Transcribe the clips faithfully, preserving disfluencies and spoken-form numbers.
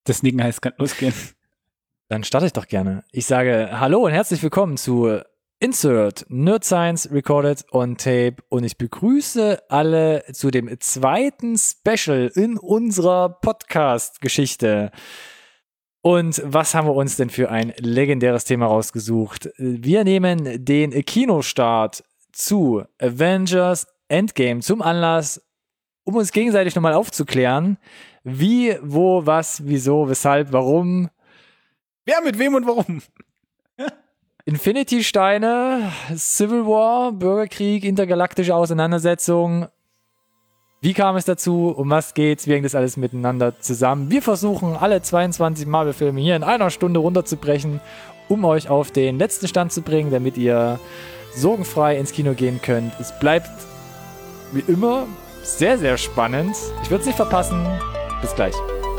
Das Nicken heißt, kann losgehen. Dann starte ich doch gerne. Ich sage Hallo und herzlich willkommen zu Insert Nerd Science Recorded on Tape und ich begrüße alle zu dem zweiten Special in unserer Podcast-Geschichte. Und was haben wir uns denn für ein legendäres Thema rausgesucht? Wir nehmen den Kinostart zu Avengers Endgame zum Anlass, um uns gegenseitig nochmal aufzuklären, wie, wo, was, wieso, weshalb, warum. Wer mit wem und warum? Infinity-Steine, Civil War, Bürgerkrieg, intergalaktische Auseinandersetzung. Wie kam es dazu? Um was geht's? Wie hängt das alles miteinander zusammen? Wir versuchen, alle zweiundzwanzig Marvel-Filme hier in einer Stunde runterzubrechen, um euch auf den letzten Stand zu bringen, damit ihr sorgenfrei ins Kino gehen könnt. Es bleibt, wie immer, sehr, sehr spannend. Ich würde es nicht verpassen. Bis gleich.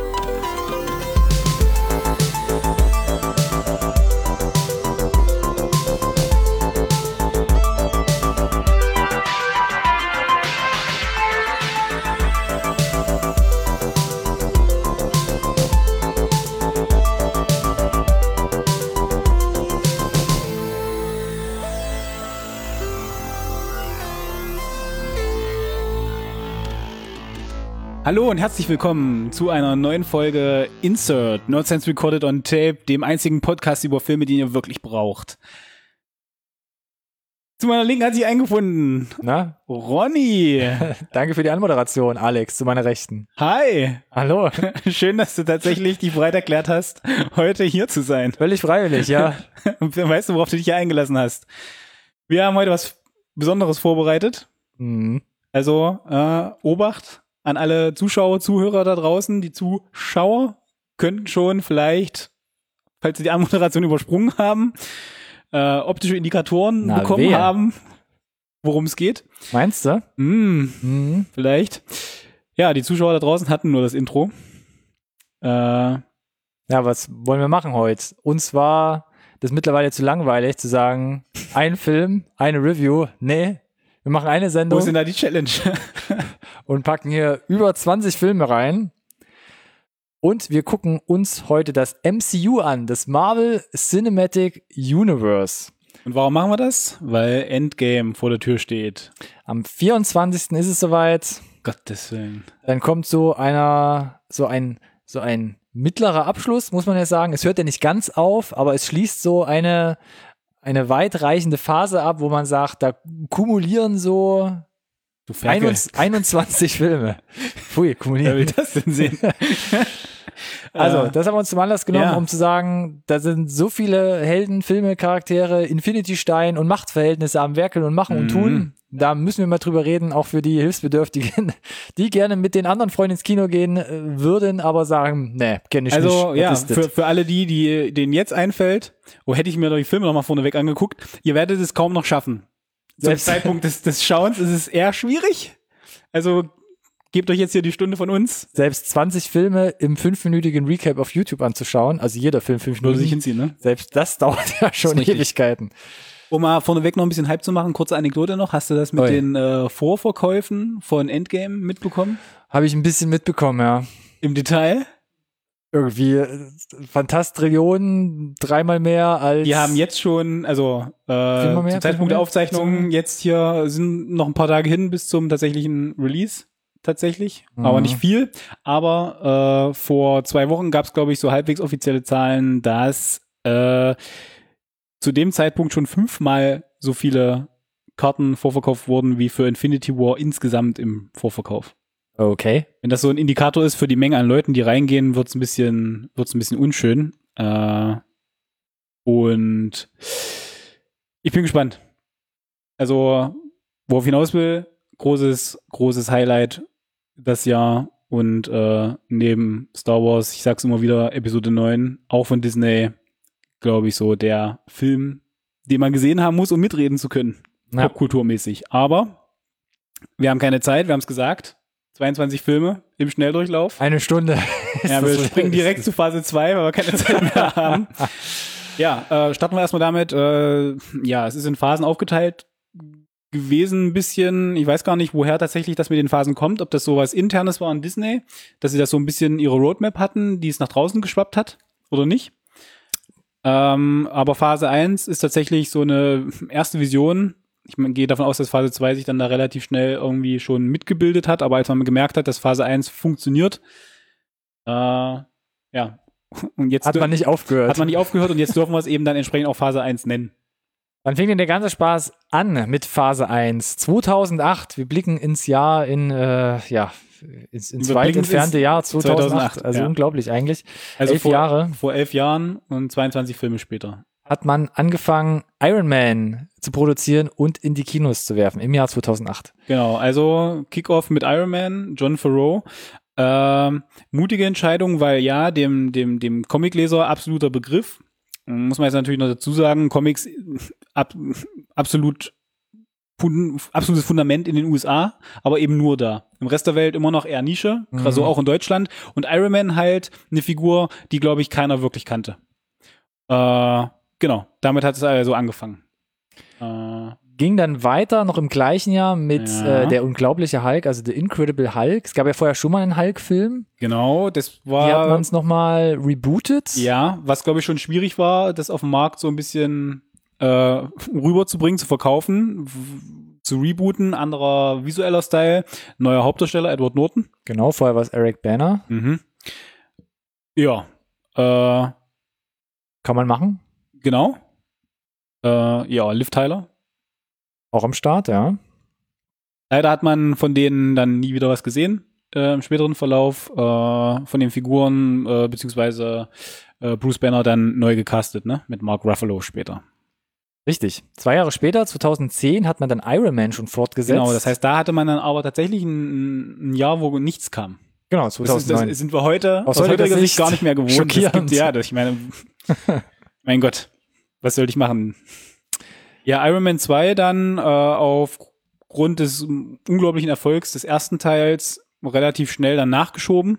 Hallo und herzlich willkommen zu einer neuen Folge Insert Nerd Science Recorded on Tape, dem einzigen Podcast über Filme, den ihr wirklich braucht. Zu meiner Linken hat sich eingefunden. Na? Ronny. Danke für die Anmoderation, Alex, zu meiner Rechten. Hi. Hallo. Schön, dass du tatsächlich dich bereit erklärt hast, heute hier zu sein. Völlig freiwillig, ja. Und weißt du, worauf du dich hier eingelassen hast? Wir haben heute was Besonderes vorbereitet. Mhm. Also, äh, Obacht an alle Zuschauer, Zuhörer da draußen. Die Zuschauer könnten schon vielleicht, falls sie die Anmoderation übersprungen haben, äh, optische Indikatoren Na, bekommen wer? haben, worum es geht. Meinst du? Mm, Mhm. vielleicht. Ja, die Zuschauer da draußen hatten nur das Intro. Äh, Ja, was wollen wir machen heute? Uns war das mittlerweile zu langweilig zu sagen, ein Film, eine Review. Nee, wir machen eine wo Sendung ist denn da die Challenge? und packen hier über zwanzig Filme rein. Und wir gucken uns heute das M C U an, das Marvel Cinematic Universe. Und warum machen wir das? Weil Endgame vor der Tür steht. Am vierundzwanzigsten ist es soweit. Gottes Willen. Dann kommt so einer, so ein, so ein mittlerer Abschluss, muss man ja sagen. Es hört ja nicht ganz auf, aber es schließt so eine, eine weitreichende Phase ab, wo man sagt, da kumulieren so Du Ferkel. einundzwanzig Filme. Pfui, Wer kumulieren. will das denn sehen? Also, Äh, das haben wir uns zum Anlass genommen, ja. um zu sagen, da sind so viele Helden, Filme, Charaktere, Infinity-Stein und Machtverhältnisse am Werkeln und Machen und Mhm. Tun. Da müssen wir mal drüber reden, auch für die Hilfsbedürftigen, die gerne mit den anderen Freunden ins Kino gehen äh, würden, aber sagen, nee, kenne ich nicht. Also Was ja, ist das? für, für alle die, die denen jetzt einfällt, oh, hätte ich mir doch die Filme nochmal vorneweg angeguckt, ihr werdet es kaum noch schaffen. Zum Selbst- Zeitpunkt des, des Schauens ist es eher schwierig. Also gebt euch jetzt hier die Stunde von uns. Selbst zwanzig Filme im fünfminütigen Recap auf YouTube anzuschauen, also jeder Film fünf Würde sich Minuten, hinziehen, ne? selbst das dauert ja schon richtig. Ewigkeiten. Um mal vorneweg noch ein bisschen Hype zu machen, kurze Anekdote noch. Hast du das mit Oi. den äh, Vorverkäufen von Endgame mitbekommen? Habe ich ein bisschen mitbekommen, ja. Im Detail? Irgendwie äh, Fantastrillionen, dreimal mehr als... Die haben jetzt schon, also äh, Viermal mehr, zum Zeitpunkt der viermal mehr? Aufzeichnung, jetzt hier sind noch ein paar Tage hin bis zum tatsächlichen Release. Tatsächlich, Mhm. aber nicht viel. Aber äh, vor zwei Wochen gab es, glaube ich, so halbwegs offizielle Zahlen, dass äh, zu dem Zeitpunkt schon fünfmal so viele Karten vorverkauft wurden wie für Infinity War insgesamt im Vorverkauf. Okay. Wenn das so ein Indikator ist für die Menge an Leuten, die reingehen, wird's ein bisschen, wird's ein bisschen unschön. Äh, und ich bin gespannt. Also, worauf ich hinaus will, großes, großes Highlight das Jahr und äh, neben Star Wars, ich sag's immer wieder, Episode neun, auch von Disney, glaube ich, so der Film, den man gesehen haben muss, um mitreden zu können. Ja. Popkulturmäßig. Aber wir haben keine Zeit, wir haben es gesagt. zweiundzwanzig Filme im Schnelldurchlauf. Eine Stunde. Ja, wir springen direkt zu Phase zwei, weil wir keine Zeit mehr haben. Ja, äh, starten wir erstmal damit. Äh, ja, es ist in Phasen aufgeteilt. gewesen ein bisschen, ich weiß gar nicht, woher tatsächlich das mit den Phasen kommt, ob das sowas Internes war an Disney, dass sie das so ein bisschen ihre Roadmap hatten, die es nach draußen geschwappt hat oder nicht. Ähm, aber Phase eins ist tatsächlich so eine erste Vision. Ich gehe davon aus, dass Phase zwei sich dann da relativ schnell irgendwie schon mitgebildet hat, aber als man gemerkt hat, dass Phase eins funktioniert, äh, ja. Und jetzt hat man nicht aufgehört. Hat man nicht aufgehört und jetzt dürfen wir es eben dann entsprechend auch Phase eins nennen. Wann fing denn der ganze Spaß an mit Phase eins? zweitausendacht. Wir blicken ins Jahr in, äh, ja, ins, ins weit entfernte Jahr zweitausendacht. zweitausendacht also ja. Unglaublich eigentlich. Also elf vor, Jahre. Vor elf Jahren und zweiundzwanzig Filme später. Hat man angefangen, Iron Man zu produzieren und in die Kinos zu werfen im Jahr zweitausendacht. Genau, also Kickoff mit Iron Man, Jon Favreau. Ähm, mutige Entscheidung, weil ja, dem, dem, dem Comicleser absoluter Begriff. Muss man jetzt natürlich noch dazu sagen, Comics ab, absolut absolutes Fundament in den U S A, aber eben nur da. Im Rest der Welt immer noch eher Nische, mhm. so auch in Deutschland. Und Iron Man halt eine Figur, die, glaube ich, keiner wirklich kannte. Äh, genau, damit hat es also angefangen. Äh, Ging dann weiter, noch im gleichen Jahr mit ja. äh, der unglaubliche Hulk, also The Incredible Hulk. Es gab ja vorher schon mal einen Hulk-Film. Genau, das war... Hier hat man es nochmal rebootet. Ja, was, glaube ich, schon schwierig war, das auf dem Markt so ein bisschen äh, rüberzubringen, zu verkaufen, w- zu rebooten, anderer visueller Style, neuer Hauptdarsteller, Edward Norton. Genau, vorher war es Eric Bana. Mhm. Ja. Äh, Kann man machen. Genau. Äh, ja, Liv Tyler. Auch am Start, ja. Leider hat man von denen dann nie wieder was gesehen äh, im späteren Verlauf äh, von den Figuren, äh, beziehungsweise äh, Bruce Banner dann neu gecastet, ne? Mit Mark Ruffalo später. Richtig. Zwei Jahre später, zweitausendzehn, hat man dann Iron Man schon fortgesetzt. Genau, das heißt, da hatte man dann aber tatsächlich ein, ein Jahr, wo nichts kam. Genau, zweitausendneun. Das, ist, das sind wir heute aus aus heutiger Sicht Sicht gar nicht mehr gewohnt. Schockierend. Das gibt, ja, das, ich meine, mein Gott, was soll ich machen? Ja, Iron Man zwei dann äh, aufgrund des unglaublichen Erfolgs des ersten Teils relativ schnell dann nachgeschoben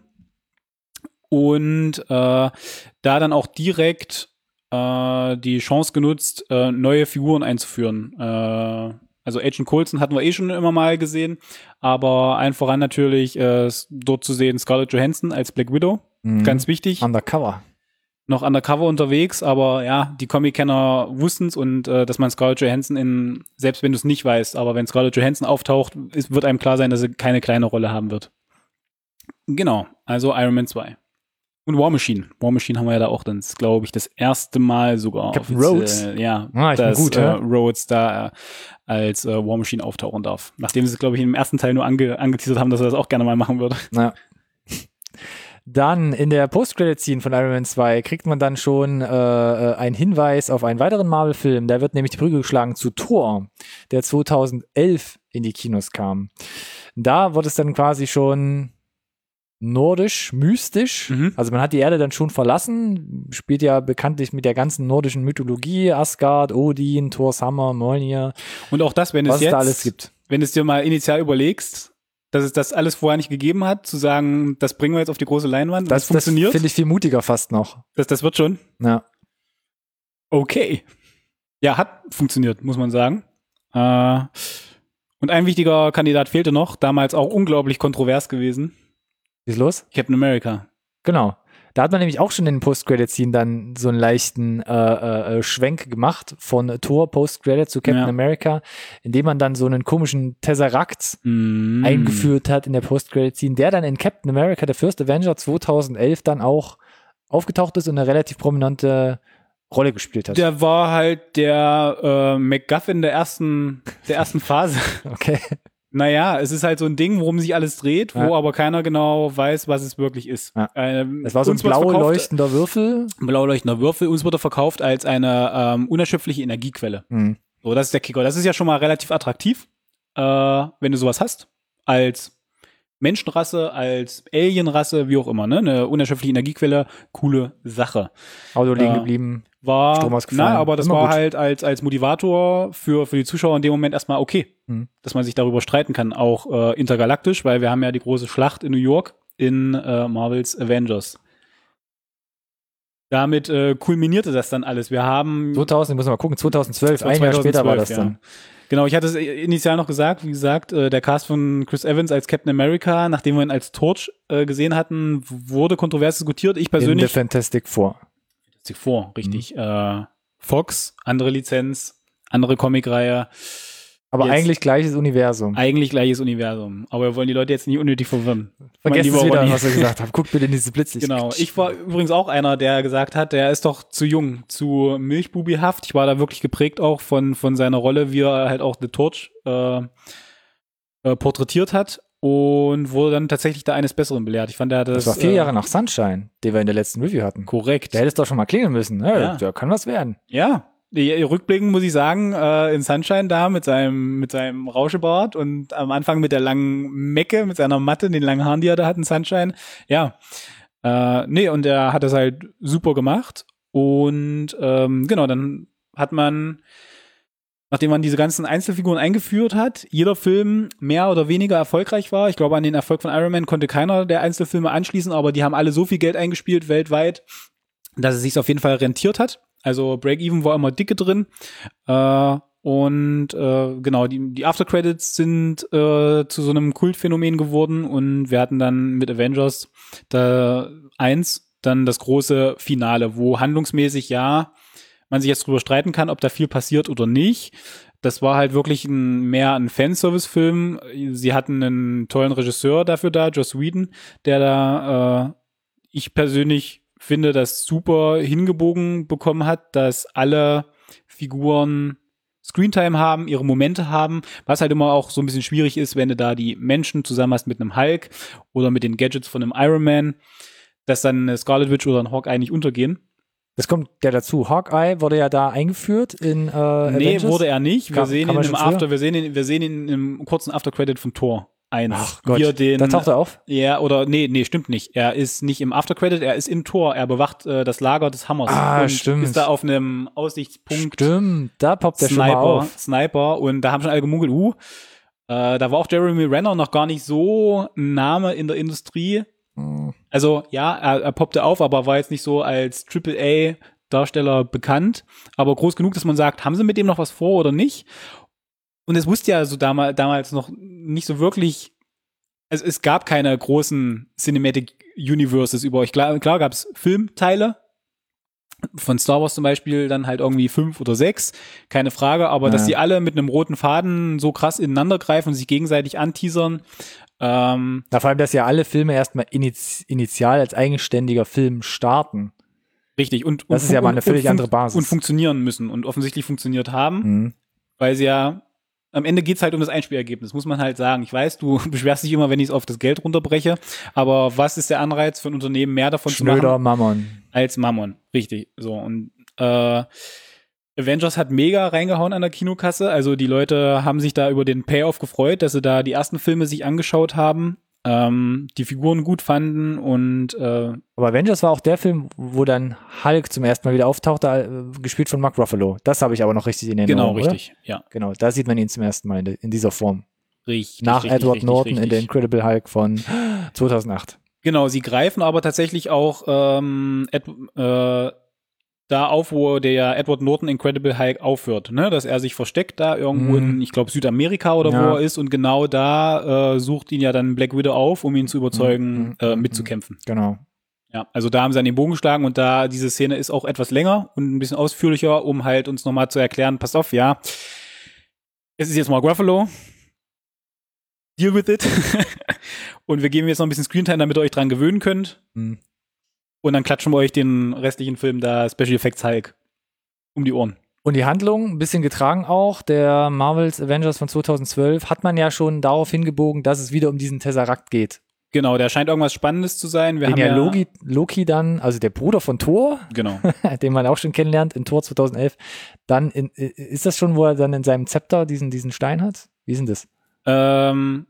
und äh, da dann auch direkt äh, die Chance genutzt, äh, neue Figuren einzuführen. Äh, also Agent Coulson hatten wir eh schon immer mal gesehen, aber allen voran natürlich äh, dort zu sehen Scarlett Johansson als Black Widow, Mhm. ganz wichtig. Undercover. Noch undercover unterwegs, aber ja, die Comic-Kenner wussten's und äh, dass man Scarlett Johansson in, selbst wenn du es nicht weißt, aber wenn Scarlett Johansson auftaucht, ist, wird einem klar sein, dass sie keine kleine Rolle haben wird. Genau, also Iron Man zwei. Und War Machine. War Machine haben wir ja da auch dann, glaube ich, das erste Mal sogar. Captain offiziell, Rhodes? Ja, Ah, ich bin dass gut, äh, ja. Rhodes da äh, als äh, War Machine auftauchen darf. Nachdem sie es, glaube ich, im ersten Teil nur ange angeteasert haben, dass er das auch gerne mal machen würde. Ja. Dann in der Post-Credit-Scene von Iron Man zwei kriegt man dann schon äh, einen Hinweis auf einen weiteren Marvel-Film. Da wird nämlich die Brücke geschlagen zu Thor, der zweitausendelf in die Kinos kam. Da wird es dann quasi schon nordisch, mystisch. Mhm. Also man hat die Erde dann schon verlassen, spielt ja bekanntlich mit der ganzen nordischen Mythologie, Asgard, Odin, Thor's Hammer, Mjolnir, Und auch das, wenn was es es jetzt, da alles gibt. wenn es dir mal initial überlegst, dass es das alles vorher nicht gegeben hat, zu sagen, das bringen wir jetzt auf die große Leinwand, Das, das funktioniert, das finde ich viel mutiger fast noch. das, das wird schon. Ja. Okay. Ja, hat funktioniert, muss man sagen. Äh, und ein wichtiger Kandidat fehlte noch, damals auch unglaublich kontrovers gewesen. Wie ist los? Captain America. Genau. Da hat man nämlich auch schon in den Post-Credit-Scene dann so einen leichten äh, äh, Schwenk gemacht von Thor Post-Credit zu Captain Ja. America, indem man dann so einen komischen Tesseract Mm. eingeführt hat in der Post-Credit-Scene, der dann in Captain America, der First Avenger zweitausendelf dann auch aufgetaucht ist und eine relativ prominente Rolle gespielt hat. Der war halt der äh, MacGuffin der ersten, der ersten Phase. Okay. Naja, es ist halt so ein Ding, worum sich alles dreht, wo Ja. aber keiner genau weiß, was es wirklich ist. Ja. Ähm, Es war so ein uns wird blau verkauft- leuchtender Würfel. blau leuchtender Würfel. Uns wurde verkauft als eine ähm, unerschöpfliche Energiequelle. Hm. So, das ist der Kicker. Das ist ja schon mal relativ attraktiv, äh, wenn du sowas hast. Als Menschenrasse, als Alienrasse, wie auch immer, ne? Eine unerschöpfliche Energiequelle, coole Sache. Auto liegen Äh, geblieben. War, Strom ausgefallen. na, aber das Immer war gut. halt als, als Motivator für, für die Zuschauer in dem Moment erstmal okay, Hm. dass man sich darüber streiten kann, auch äh, intergalaktisch, weil wir haben ja die große Schlacht in New York in äh, Marvels Avengers. damit äh, kulminierte das dann alles. Wir haben zweitausend, ich muss mal gucken, zweitausendzwölf, ein Jahr später war das ja. dann. Genau, ich hatte es initial noch gesagt, wie gesagt, äh, der Cast von Chris Evans als Captain America, nachdem wir ihn als Torch äh, gesehen hatten, wurde kontrovers diskutiert. Ich persönlich. In The Fantastic Four. Fantastic Four, richtig. Mhm. Äh, Fox, andere Lizenz, andere Comicreihe. Aber jetzt eigentlich gleiches Universum. Eigentlich gleiches Universum. Aber wir wollen die Leute jetzt nicht unnötig verwirren. Vergesst es wieder, was ich gesagt habe. Guckt bitte in diese Blitzlicht. Genau. Ich war übrigens auch einer, der gesagt hat, der ist doch zu jung, zu milchbubihaft. Ich war da wirklich geprägt auch von, von seiner Rolle, wie er halt auch The Torch äh, äh, porträtiert hat und wurde dann tatsächlich da eines Besseren belehrt. Ich fand, der hat das. Das war vier äh, Jahre nach Sunshine, den wir in der letzten Review hatten. Korrekt. Der hätte es doch schon mal klingeln müssen. Ja, ja. Da kann was werden. Ja. Rückblickend muss ich sagen, äh, in Sunshine da mit seinem mit seinem Rauschebart und am Anfang mit der langen Mecke, mit seiner Matte, den langen Haaren, die er da hat in Sunshine. Ja, äh, nee, und er hat das halt super gemacht. Und ähm, genau, dann hat man, nachdem man diese ganzen Einzelfiguren eingeführt hat, jeder Film mehr oder weniger erfolgreich war. Ich glaube, an den Erfolg von Iron Man konnte keiner der Einzelfilme anschließen, aber die haben alle so viel Geld eingespielt weltweit, dass es sich auf jeden Fall rentiert hat. Also Break-Even war immer dicke drin. Äh, und äh, genau, die, die After-Credits sind äh, zu so einem Kultphänomen geworden und wir hatten dann mit Avengers da eins dann das große Finale, wo handlungsmäßig ja man sich jetzt drüber streiten kann, ob da viel passiert oder nicht. Das war halt wirklich ein, mehr ein Fanservice-Film. Sie hatten einen tollen Regisseur dafür da, Joss Whedon, der da äh, ich persönlich finde, das super hingebogen bekommen hat, dass alle Figuren Screentime haben, ihre Momente haben, was halt immer auch so ein bisschen schwierig ist, wenn du da die Menschen zusammen hast mit einem Hulk oder mit den Gadgets von einem Iron Man, dass dann eine Scarlet Witch oder ein Hawkeye nicht untergehen. Das kommt ja dazu. Hawkeye wurde ja da eingeführt in äh, Nee, Avengers? wurde er nicht. Wir Kann, sehen kann ihn man im schon After, wir sehen ihn, wir sehen ihn im kurzen After-Credit von Thor eins. Ach Gott, wir den, da taucht er auf? Ja, oder nee, nee, stimmt nicht. Er ist nicht im After-Credit, er ist im Tor. Er bewacht äh, das Lager des Hammers. Ah, und stimmt. ist da auf einem Aussichtspunkt. Stimmt, da poppt der Sniper, schon mal auf. Sniper. Und da haben schon alle gemunkelt, uh, äh, da war auch Jeremy Renner noch gar nicht so ein Name in der Industrie. Hm. Also, ja, er, er poppte auf, aber war jetzt nicht so als Triple A Darsteller bekannt. Aber groß genug, dass man sagt, haben sie mit dem noch was vor oder nicht? Und es wusste ja so damals, damals noch nicht so wirklich, also es gab keine großen Cinematic Universes über euch. Klar, klar gab es Filmteile, von Star Wars zum Beispiel dann halt irgendwie fünf oder sechs, keine Frage, aber ja. Dass die alle mit einem roten Faden so krass ineinander greifen und sich gegenseitig anteasern. Ähm, Na, vor allem, dass ja alle Filme erstmal iniz- initial als eigenständiger Film starten. Richtig. Und, das und, ist ja mal eine völlig und, andere Basis. Und funktionieren müssen und offensichtlich funktioniert haben, mhm. weil sie ja am Ende geht's halt um das Einspielergebnis, muss man halt sagen. Ich weiß, du beschwerst dich immer, wenn ich es auf das Geld runterbreche, aber was ist der Anreiz für ein Unternehmen, mehr davon Schnöder zu machen? Mammon. Als Mammon, richtig. So, und äh, Avengers hat mega reingehauen an der Kinokasse, also die Leute haben sich da über den Payoff gefreut, dass sie da die ersten Filme sich angeschaut haben, ähm, die Figuren gut fanden und äh, aber Avengers war auch der Film, wo dann Hulk zum ersten Mal wieder auftauchte, äh, gespielt von Mark Ruffalo. Das habe ich aber noch richtig in Erinnerung. Genau, richtig, oder? Ja. Genau, da sieht man ihn zum ersten Mal in, de, in dieser Form. Richtig. Nach richtig, Edward richtig, Norton richtig. in der Incredible Hulk von zweitausendacht. Genau, sie greifen aber tatsächlich auch ähm, Ed, äh, da auf, wo der Edward Norton Incredible Hulk aufhört, ne, dass er sich versteckt da irgendwo mm. in, ich glaube, Südamerika oder ja. wo er ist und genau da äh, sucht ihn ja dann Black Widow auf, um ihn zu überzeugen, mm. äh, mitzukämpfen. Genau. Ja, also da haben sie an den Bogen geschlagen und da, diese Szene ist auch etwas länger und ein bisschen ausführlicher, um halt uns nochmal zu erklären, pass auf, ja, es ist jetzt Mark Ruffalo, deal with it und wir geben jetzt noch ein bisschen Screentime, damit ihr euch dran gewöhnen könnt. Mm. Und dann klatschen wir euch den restlichen Film da Special Effects Hulk um die Ohren. Und die Handlung, ein bisschen getragen auch, der Marvels Avengers von zweitausendzwölf, hat man ja schon darauf hingebogen, dass es wieder um diesen Tesseract geht. Genau, der scheint irgendwas Spannendes zu sein. Wir den haben ja, ja Loki, Loki dann, also der Bruder von Thor, genau. den man auch schon kennenlernt in Thor zweitausendelf, dann in, ist das schon, wo er dann in seinem Zepter diesen, diesen Stein hat? Wie ist denn das? Ähm,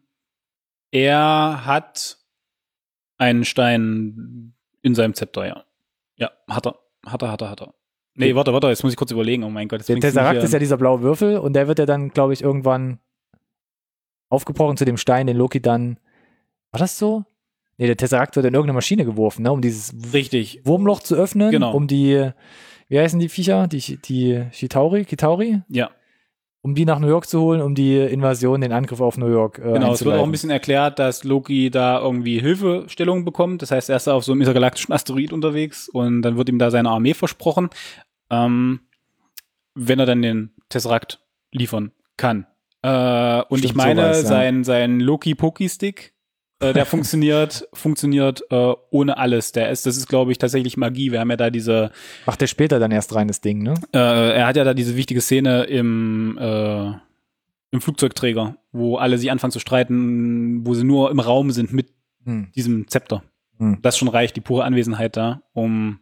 er hat einen Stein in seinem Zepter, ja. Ja, hat er. Hat er, hat er, hat er. Nee, warte, warte, jetzt muss ich kurz überlegen. Oh mein Gott. Der Tesseract ist ja dieser blaue Würfel und der wird ja dann, glaube ich, irgendwann aufgebrochen zu dem Stein, den Loki dann. War das so? Nee, der Tesseract wird in irgendeine Maschine geworfen, ne, um dieses Richtig. Wurmloch zu öffnen, Genau. um die, wie heißen die Viecher? Die, die Chitauri? Kitauri? Ja. Um die nach New York zu holen, um die Invasion, den Angriff auf New York äh, Genau, es wird auch einzuleiten. ein bisschen erklärt, dass Loki da irgendwie Hilfestellung bekommt. Das heißt, er ist da auf so einem intergalaktischen Asteroid unterwegs und dann wird ihm da seine Armee versprochen, ähm, wenn er dann den Tesseract liefern kann. Äh, und Stimmt, ich meine, sowas, ja. sein, sein Loki-Poki-Stick, äh, der funktioniert, funktioniert äh, ohne alles. Der ist, das ist, glaube ich, tatsächlich Magie. Wir haben ja da diese Macht der später dann erst rein, das Ding, ne? Äh, er hat ja da diese wichtige Szene im, äh, im Flugzeugträger, wo alle sich anfangen zu streiten, wo sie nur im Raum sind mit Hm. diesem Zepter. Hm. Das schon reicht, die pure Anwesenheit da, um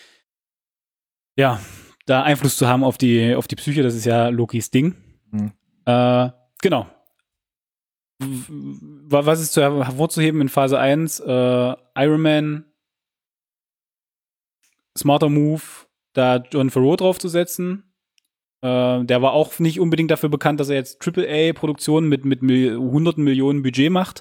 ja, da Einfluss zu haben auf die, auf die Psyche. Das ist ja Lokis Ding. Hm. Äh, genau. W- Was ist zu hervorzuheben in Phase eins? Äh, Iron Man, smarter Move, da John Favreau draufzusetzen. Äh, der war auch nicht unbedingt dafür bekannt, dass er jetzt Triple A-Produktionen mit, mit Mil- hunderten Millionen Budget macht.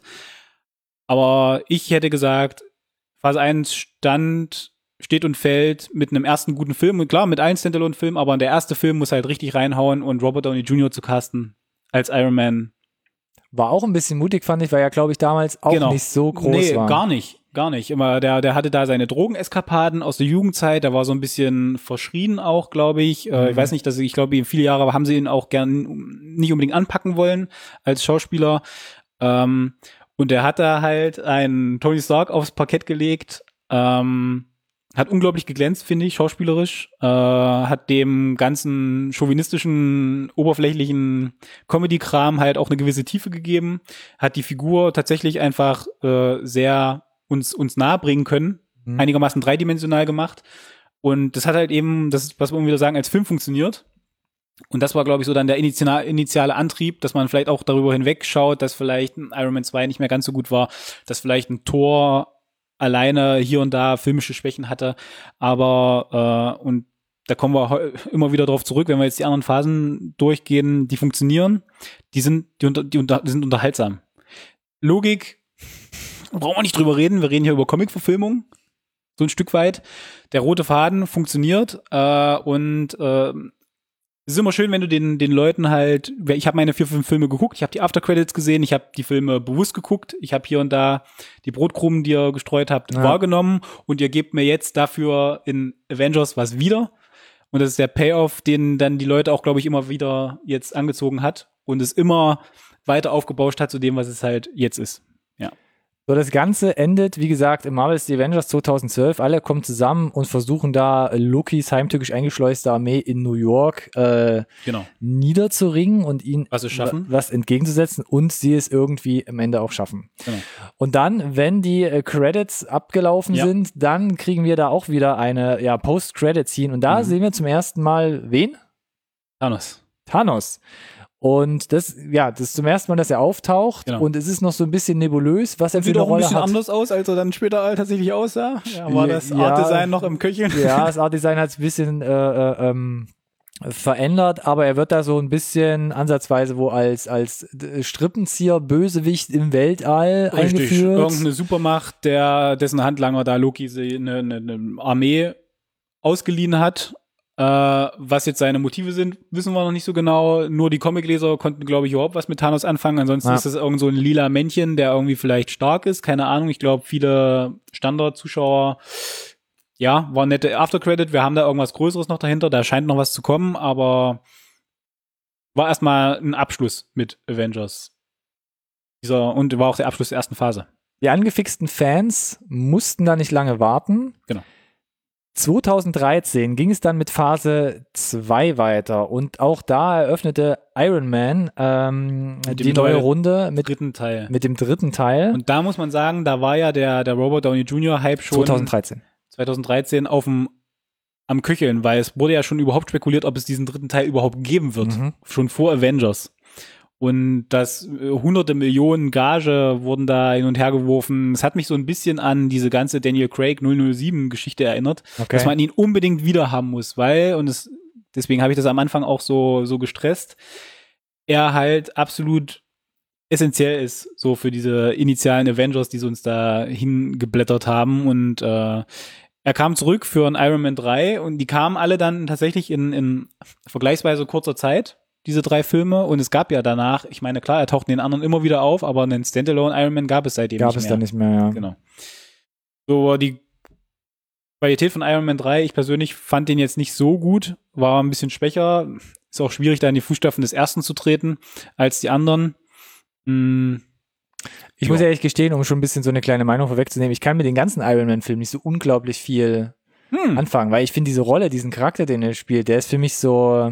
Aber ich hätte gesagt, Phase eins stand, steht und fällt mit einem ersten guten Film. Und klar, mit allen Standalone-Filmen, aber der erste Film muss halt richtig reinhauen und Robert Downey Junior zu casten als Iron Man. War auch ein bisschen mutig, fand ich, weil er, glaube ich, damals auch Genau. nicht so groß nee, war. gar nicht. Gar nicht. Immer, der, der hatte da seine Drogeneskapaden aus der Jugendzeit, der war so ein bisschen verschrien auch, glaube ich. Äh, Mhm. ich weiß nicht, dass ich glaube, viele Jahre haben sie ihn auch gern nicht unbedingt anpacken wollen als Schauspieler. Ähm, und der hat da halt einen Tony Stark aufs Parkett gelegt, ähm, hat unglaublich geglänzt, finde ich, schauspielerisch, äh, hat dem ganzen chauvinistischen, oberflächlichen Comedy-Kram halt auch eine gewisse Tiefe gegeben, hat die Figur tatsächlich einfach äh, sehr uns uns nahe bringen können, Mhm. einigermaßen dreidimensional gemacht. Und das hat halt eben, das ist, was wir wieder sagen, als Film funktioniert. Und das war, glaube ich, so dann der initiale, initiale Antrieb, dass man vielleicht auch darüber hinwegschaut, dass vielleicht ein Iron Man zwei nicht mehr ganz so gut war, dass vielleicht ein Thor alleine hier und da filmische Schwächen hatte. Aber, äh, und da kommen wir heu- immer wieder drauf zurück, wenn wir jetzt die anderen Phasen durchgehen, die funktionieren, die sind, die, unter, die, unter, die sind unterhaltsam. Logik, brauchen wir nicht drüber reden, wir reden hier über Comic-Verfilmung, so ein Stück weit. Der rote Faden funktioniert äh, und äh, es ist immer schön, wenn du den den Leuten halt, ich habe meine vier, fünf Filme geguckt, ich habe die Aftercredits gesehen, ich habe die Filme bewusst geguckt, ich habe hier und da die Brotkrumen, die ihr gestreut habt, Ja. wahrgenommen und ihr gebt mir jetzt dafür in Avengers was wieder. Und das ist der Payoff, den dann die Leute auch, glaube ich, immer wieder jetzt angezogen hat und es immer weiter aufgebauscht hat zu dem, was es halt jetzt ist. So, das Ganze endet, wie gesagt, im Marvel's The Avengers zweitausendzwölf. Alle kommen zusammen und versuchen da Lokis heimtückisch eingeschleuste Armee in New York äh, Genau. niederzuringen und ihnen Was sie schaffen. wa- was entgegenzusetzen und sie es irgendwie am Ende auch schaffen. Genau. Und dann, wenn die äh, Credits abgelaufen Ja. sind, dann kriegen wir da auch wieder eine ja, Post-Credit-Scene. Und da Mhm. sehen wir zum ersten Mal wen? Thanos. Thanos. Und das, ja, das ist zum ersten Mal, dass er auftaucht Genau. und es ist noch so ein bisschen nebulös, was er für Sieht eine auch ein Rolle bisschen hat. anders aus, als er dann später tatsächlich aussah. Ja, war das Ja. Art-Design noch im Köcheln? Ja, das Art-Design hat es ein bisschen äh, äh, ähm, verändert, aber er wird da so ein bisschen ansatzweise wo als, als äh, Strippenzieher, Bösewicht im Weltall Richtig. eingeführt. Irgendeine Supermacht, der, dessen Handlanger da Loki sie eine, eine, eine Armee ausgeliehen hat. Äh, was jetzt seine Motive sind, wissen wir noch nicht so genau. Nur die Comicleser konnten, glaube ich, überhaupt was mit Thanos anfangen. Ansonsten Ja. ist das irgend so ein lila Männchen, der irgendwie vielleicht stark ist. Keine Ahnung. Ich glaube, viele Standard-Zuschauer, ja, war nette Aftercredit. Wir haben da irgendwas Größeres noch dahinter. Da scheint noch was zu kommen, aber war erstmal ein Abschluss mit Avengers. Dieser, und war auch der Abschluss der ersten Phase. Die angefixten Fans mussten da nicht lange warten. Genau. zweitausenddreizehn ging es dann mit Phase zwei weiter und auch da eröffnete Iron Man ähm, Mit dem die neue neuen Runde mit, Dritten Teil. mit dem dritten Teil. Und da muss man sagen, da war ja der, der Robert Downey Junior Hype schon zweitausenddreizehn. zweitausenddreizehn auf dem, am Köcheln, weil es wurde ja schon überhaupt spekuliert, ob es diesen dritten Teil überhaupt geben wird. Mhm. Schon vor Avengers. Und das äh, hunderte Millionen Gage wurden da hin und her geworfen. Es hat mich so ein bisschen an diese ganze Daniel Craig null null sieben Geschichte erinnert, Okay. dass man ihn unbedingt wieder haben muss, weil, und es, deswegen habe ich das am Anfang auch so, so gestresst, er halt absolut essentiell ist, so für diese initialen Avengers, die sie uns da hingeblättert haben. Und äh, er kam zurück für ein Iron Man drei und die kamen alle dann tatsächlich in, in vergleichsweise kurzer Zeit, diese drei Filme. Und es gab ja danach, ich meine, klar, er taucht in den anderen immer wieder auf, aber einen Standalone Iron Man gab es seitdem Gab nicht es mehr. dann nicht mehr, ja. Genau. So, die Qualität von Iron Man drei, ich persönlich fand den jetzt nicht so gut, war ein bisschen schwächer. Ist auch schwierig, da in die Fußstapfen des ersten zu treten als die anderen. Hm. Ich Ja. muss ehrlich gestehen, um schon ein bisschen so eine kleine Meinung vorwegzunehmen, ich kann mit den ganzen Iron Man-Filmen nicht so unglaublich viel Hm. anfangen, weil ich finde diese Rolle, diesen Charakter, den er spielt, der ist für mich so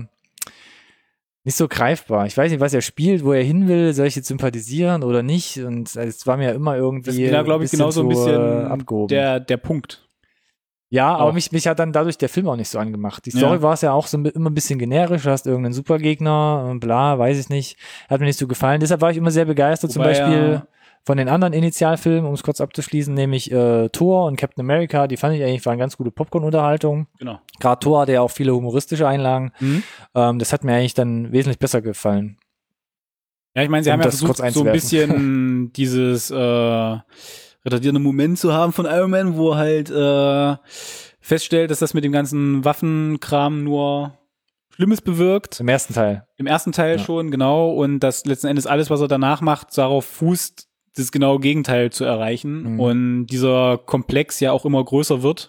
nicht so greifbar. Ich weiß nicht, was er spielt, wo er hin will, soll ich jetzt sympathisieren oder nicht? Und es war mir immer irgendwie Das ist da, glaube ich, genauso ein bisschen äh, abgehoben. der, der Punkt. Ja, aber Auch. mich, mich hat dann dadurch der Film auch nicht so angemacht. Die Story Ja. war es ja auch so ein- immer ein bisschen generisch. Du hast irgendeinen Supergegner und bla, weiß ich nicht. Hat mir nicht so gefallen. Deshalb war ich immer sehr begeistert, zum Wobei, Beispiel ja. von den anderen Initialfilmen, um es kurz abzuschließen, nämlich äh, Thor und Captain America. Die fand ich eigentlich, waren ganz gute Popcorn-Unterhaltung. Genau. Gerade Thor hatte ja auch viele humoristische Einlagen. Mhm. Ähm, das hat mir eigentlich dann wesentlich besser gefallen. Ja, ich meine, sie Um haben ja das kurz versucht, so ein bisschen dieses äh, retardierende Moment zu haben von Iron Man, wo er halt äh, feststellt, dass das mit dem ganzen Waffenkram nur Schlimmes bewirkt. Im ersten Teil. Im ersten Teil Ja. schon, genau. Und dass letzten Endes alles, was er danach macht, darauf fußt, das genaue Gegenteil zu erreichen. Mhm. Und dieser Komplex ja auch immer größer wird.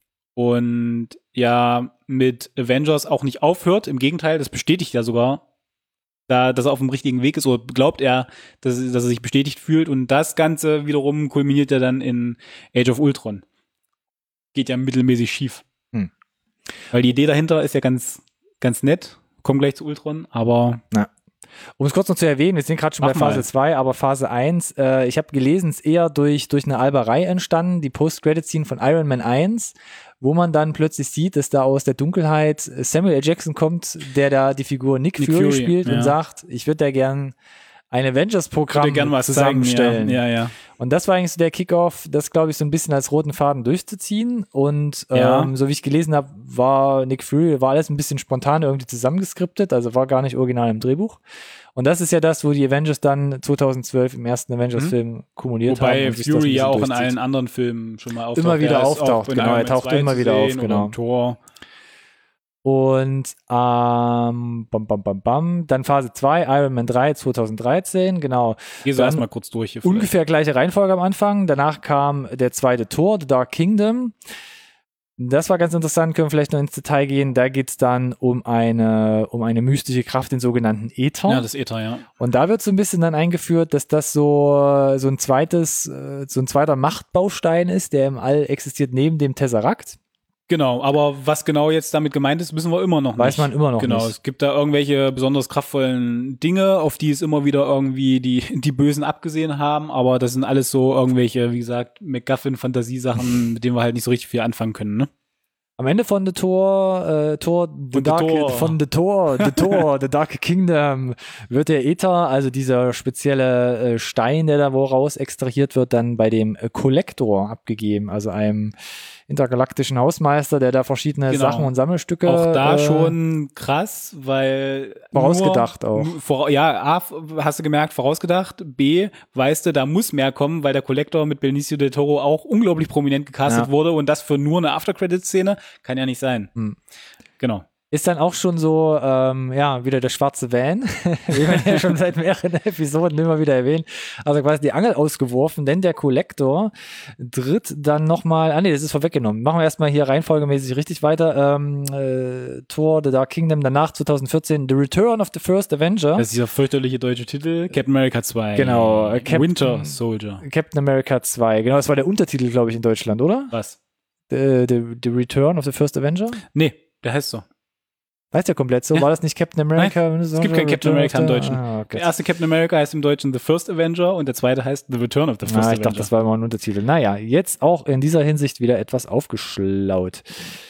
Und ja mit Avengers auch nicht aufhört. Im Gegenteil, das bestätigt ja sogar, da, dass er auf dem richtigen Weg ist. Oder glaubt er, dass, dass er sich bestätigt fühlt. Und das Ganze wiederum kulminiert ja dann in Age of Ultron. Geht ja mittelmäßig schief. Hm. Weil die Idee dahinter ist ja ganz, ganz nett. Kommen gleich zu Ultron, aber Um es kurz noch zu erwähnen, wir sind gerade schon Mach bei Phase mal. zwei, aber Phase eins, äh, ich habe gelesen, ist eher durch, durch eine Alberei entstanden, die Post-Credit-Scene von Iron Man eins, wo man dann plötzlich sieht, dass da aus der Dunkelheit Samuel L. Jackson kommt, der da die Figur Nick, Nick Fury, Fury, spielt ja. und sagt, ich würde da gern ein Avengers-Programm würde gerne was zusammenstellen. zeigen. Ja, ja, ja. Und das war eigentlich so der Kickoff, das glaube ich so ein bisschen als roten Faden durchzuziehen. Und ähm, Ja. so wie ich gelesen habe, war Nick Fury, war alles ein bisschen spontan irgendwie zusammengeskriptet, also war gar nicht original im Drehbuch. Und das ist ja das, wo die Avengers dann zweitaudzwölf im ersten Avengers-Film kumuliert haben. Wobei und sich das ein Fury ja bisschen auch in durchzieht. allen anderen Filmen schon mal auftaucht. Immer wieder Er ist auftaucht, auch in genau, Iron er Man taucht zwei immer zu wieder auf, sehen oder genau. in Thor. Und ähm, bam, bam, bam, bam. Dann Phase zwei, Iron Man drei zweitausenddreizehn, genau. Geh so Dann erstmal kurz durch hier. vielleicht. Ungefähr gleiche Reihenfolge am Anfang. Danach kam der zweite Tor, The Dark Kingdom. Das war ganz interessant, können wir vielleicht noch ins Detail gehen. Da geht's dann um eine, um eine mystische Kraft, den sogenannten Äther. Ja, das Äther, ja. Und da wird so ein bisschen dann eingeführt, dass das so, so ein zweites, äh, so ein zweiter Machtbaustein ist, der im All existiert neben dem Tesseract. Genau, aber was genau jetzt damit gemeint ist, wissen wir immer noch Weiß nicht. man immer noch genau, nicht. es gibt da irgendwelche besonders kraftvollen Dinge, auf die es immer wieder irgendwie die, die Bösen abgesehen haben, aber das sind alles so irgendwelche, wie gesagt, MacGuffin-Fantasiesachen, mit denen wir halt nicht so richtig viel anfangen können, ne? Am Ende von The Tor, äh, Tor, The Und The Dark, Tor. von The Tor, The Tor, The Dark Kingdom wird der Äther, also dieser spezielle äh, Stein, der da wo raus extrahiert wird, dann bei dem äh, Collector abgegeben, also einem intergalaktischen Hausmeister, der da verschiedene Genau. Sachen und Sammelstücke Auch da äh, schon krass, weil Vorausgedacht nur, auch. nur Vor, ja, A, hast du gemerkt, vorausgedacht. B, weißt du, da muss mehr kommen, weil der Collector mit Benicio del Toro auch unglaublich prominent gecastet Ja. wurde und das für nur eine After-Credit-Szene kann ja nicht sein. Hm. Genau. Ist dann auch schon so, ähm, ja, wieder der schwarze Van, wie wir ja schon seit mehreren Episoden immer wieder erwähnen. Also quasi die Angel ausgeworfen, denn der Collector tritt dann nochmal, ah nee, das ist vorweggenommen. Machen wir erstmal hier reihenfolgemäßig richtig weiter. Ähm, äh, Thor, The Dark Kingdom, danach zweitausendvierzehn The Return of the First Avenger. Das ist dieser fürchterliche deutsche Titel, Captain America zwei. Genau, äh, Captain- Winter Soldier. Captain America zwei, genau, das war der Untertitel, glaube ich, in Deutschland, oder? Was? The, the, the Return of the First Avenger? Nee, der heißt so. Heißt der komplett so? Ja. War das nicht Captain America? Es gibt kein Captain America im Deutschen. Ah, okay. Der erste Captain America heißt im Deutschen The First Avenger und der zweite heißt The Return of the First Ah, ich Avenger. dachte, das war immer ein Untertitel. Naja, jetzt auch in dieser Hinsicht wieder etwas aufgeschlaut.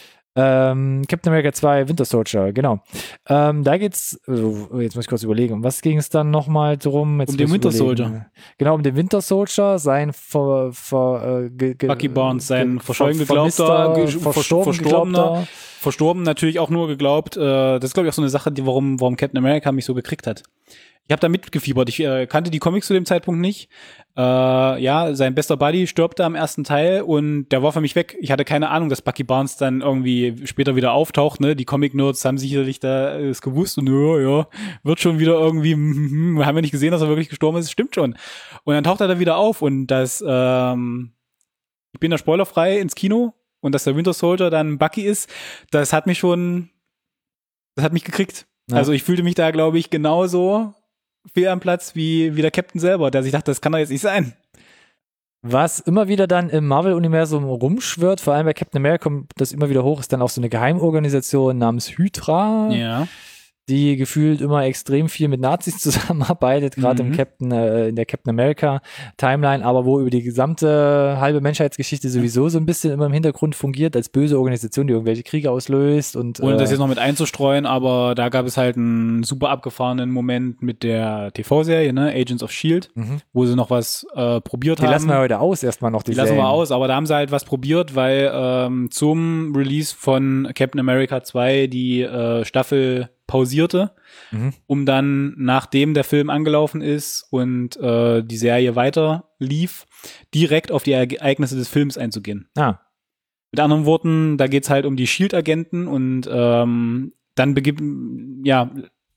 Ähm, Captain America zwei, Winter Soldier, genau. Ähm, da geht's, oh, jetzt muss ich kurz überlegen, um was ging es dann nochmal drum? Jetzt Um den muss ich Winter überlegen. Soldier. Genau, um den Winter Soldier, sein ver, ver, äh, ge, ge, Bucky Barnes, sein ge- verschollen ver- geglaubter, vermisster, ge- verstorben verstorbener geglaubter verstorben, natürlich auch nur geglaubt, äh, das ist glaube ich auch so eine Sache, die warum, warum Captain America mich so gekriegt hat. Ich habe da mitgefiebert. Ich äh, kannte die Comics zu dem Zeitpunkt nicht. Äh, ja, sein bester Buddy stirbt da im ersten Teil und der war für mich weg. Ich hatte keine Ahnung, dass Bucky Barnes dann irgendwie später wieder auftaucht. Ne, die Comic-Nerds haben sicherlich da es gewusst und ja, ja, wird schon wieder irgendwie. Wir haben ja nicht gesehen, dass er wirklich gestorben ist. Stimmt schon. Und dann taucht er da wieder auf und das. Ähm, ich bin da spoilerfrei ins Kino und dass der Winter Soldier dann Bucky ist, das hat mich schon, das hat mich gekriegt. Ja. Also ich fühlte mich da, glaube ich, genauso fehl am Platz wie, wie der Captain selber, der sich dachte, das kann doch jetzt nicht sein. Was immer wieder dann im Marvel-Universum rumschwirrt, vor allem bei Captain America kommt das immer wieder hoch, ist dann auch so eine Geheimorganisation namens Hydra, ja. die gefühlt immer extrem viel mit Nazis zusammenarbeitet, gerade mhm. im Captain, äh, in der Captain America Timeline, aber wo über die gesamte halbe Menschheitsgeschichte sowieso so ein bisschen immer im Hintergrund fungiert als böse Organisation, die irgendwelche Kriege auslöst. Und ohne äh, das jetzt noch mit einzustreuen, aber da gab es halt einen super abgefahrenen Moment mit der T V-Serie, ne, Agents of Shield, mhm. wo sie noch was äh, probiert die haben. Die lassen wir heute aus, erstmal noch die Die lassen wir aus, aber da haben sie halt was probiert, weil ähm, zum Release von Captain America zwei die äh, Staffel pausierte, mhm. um dann, nachdem der Film angelaufen ist und äh, die Serie weiter lief, direkt auf die Ereignisse des Films einzugehen. Ah. Mit anderen Worten, da geht's halt um die Shield-Agenten und ähm, dann begibt, ja,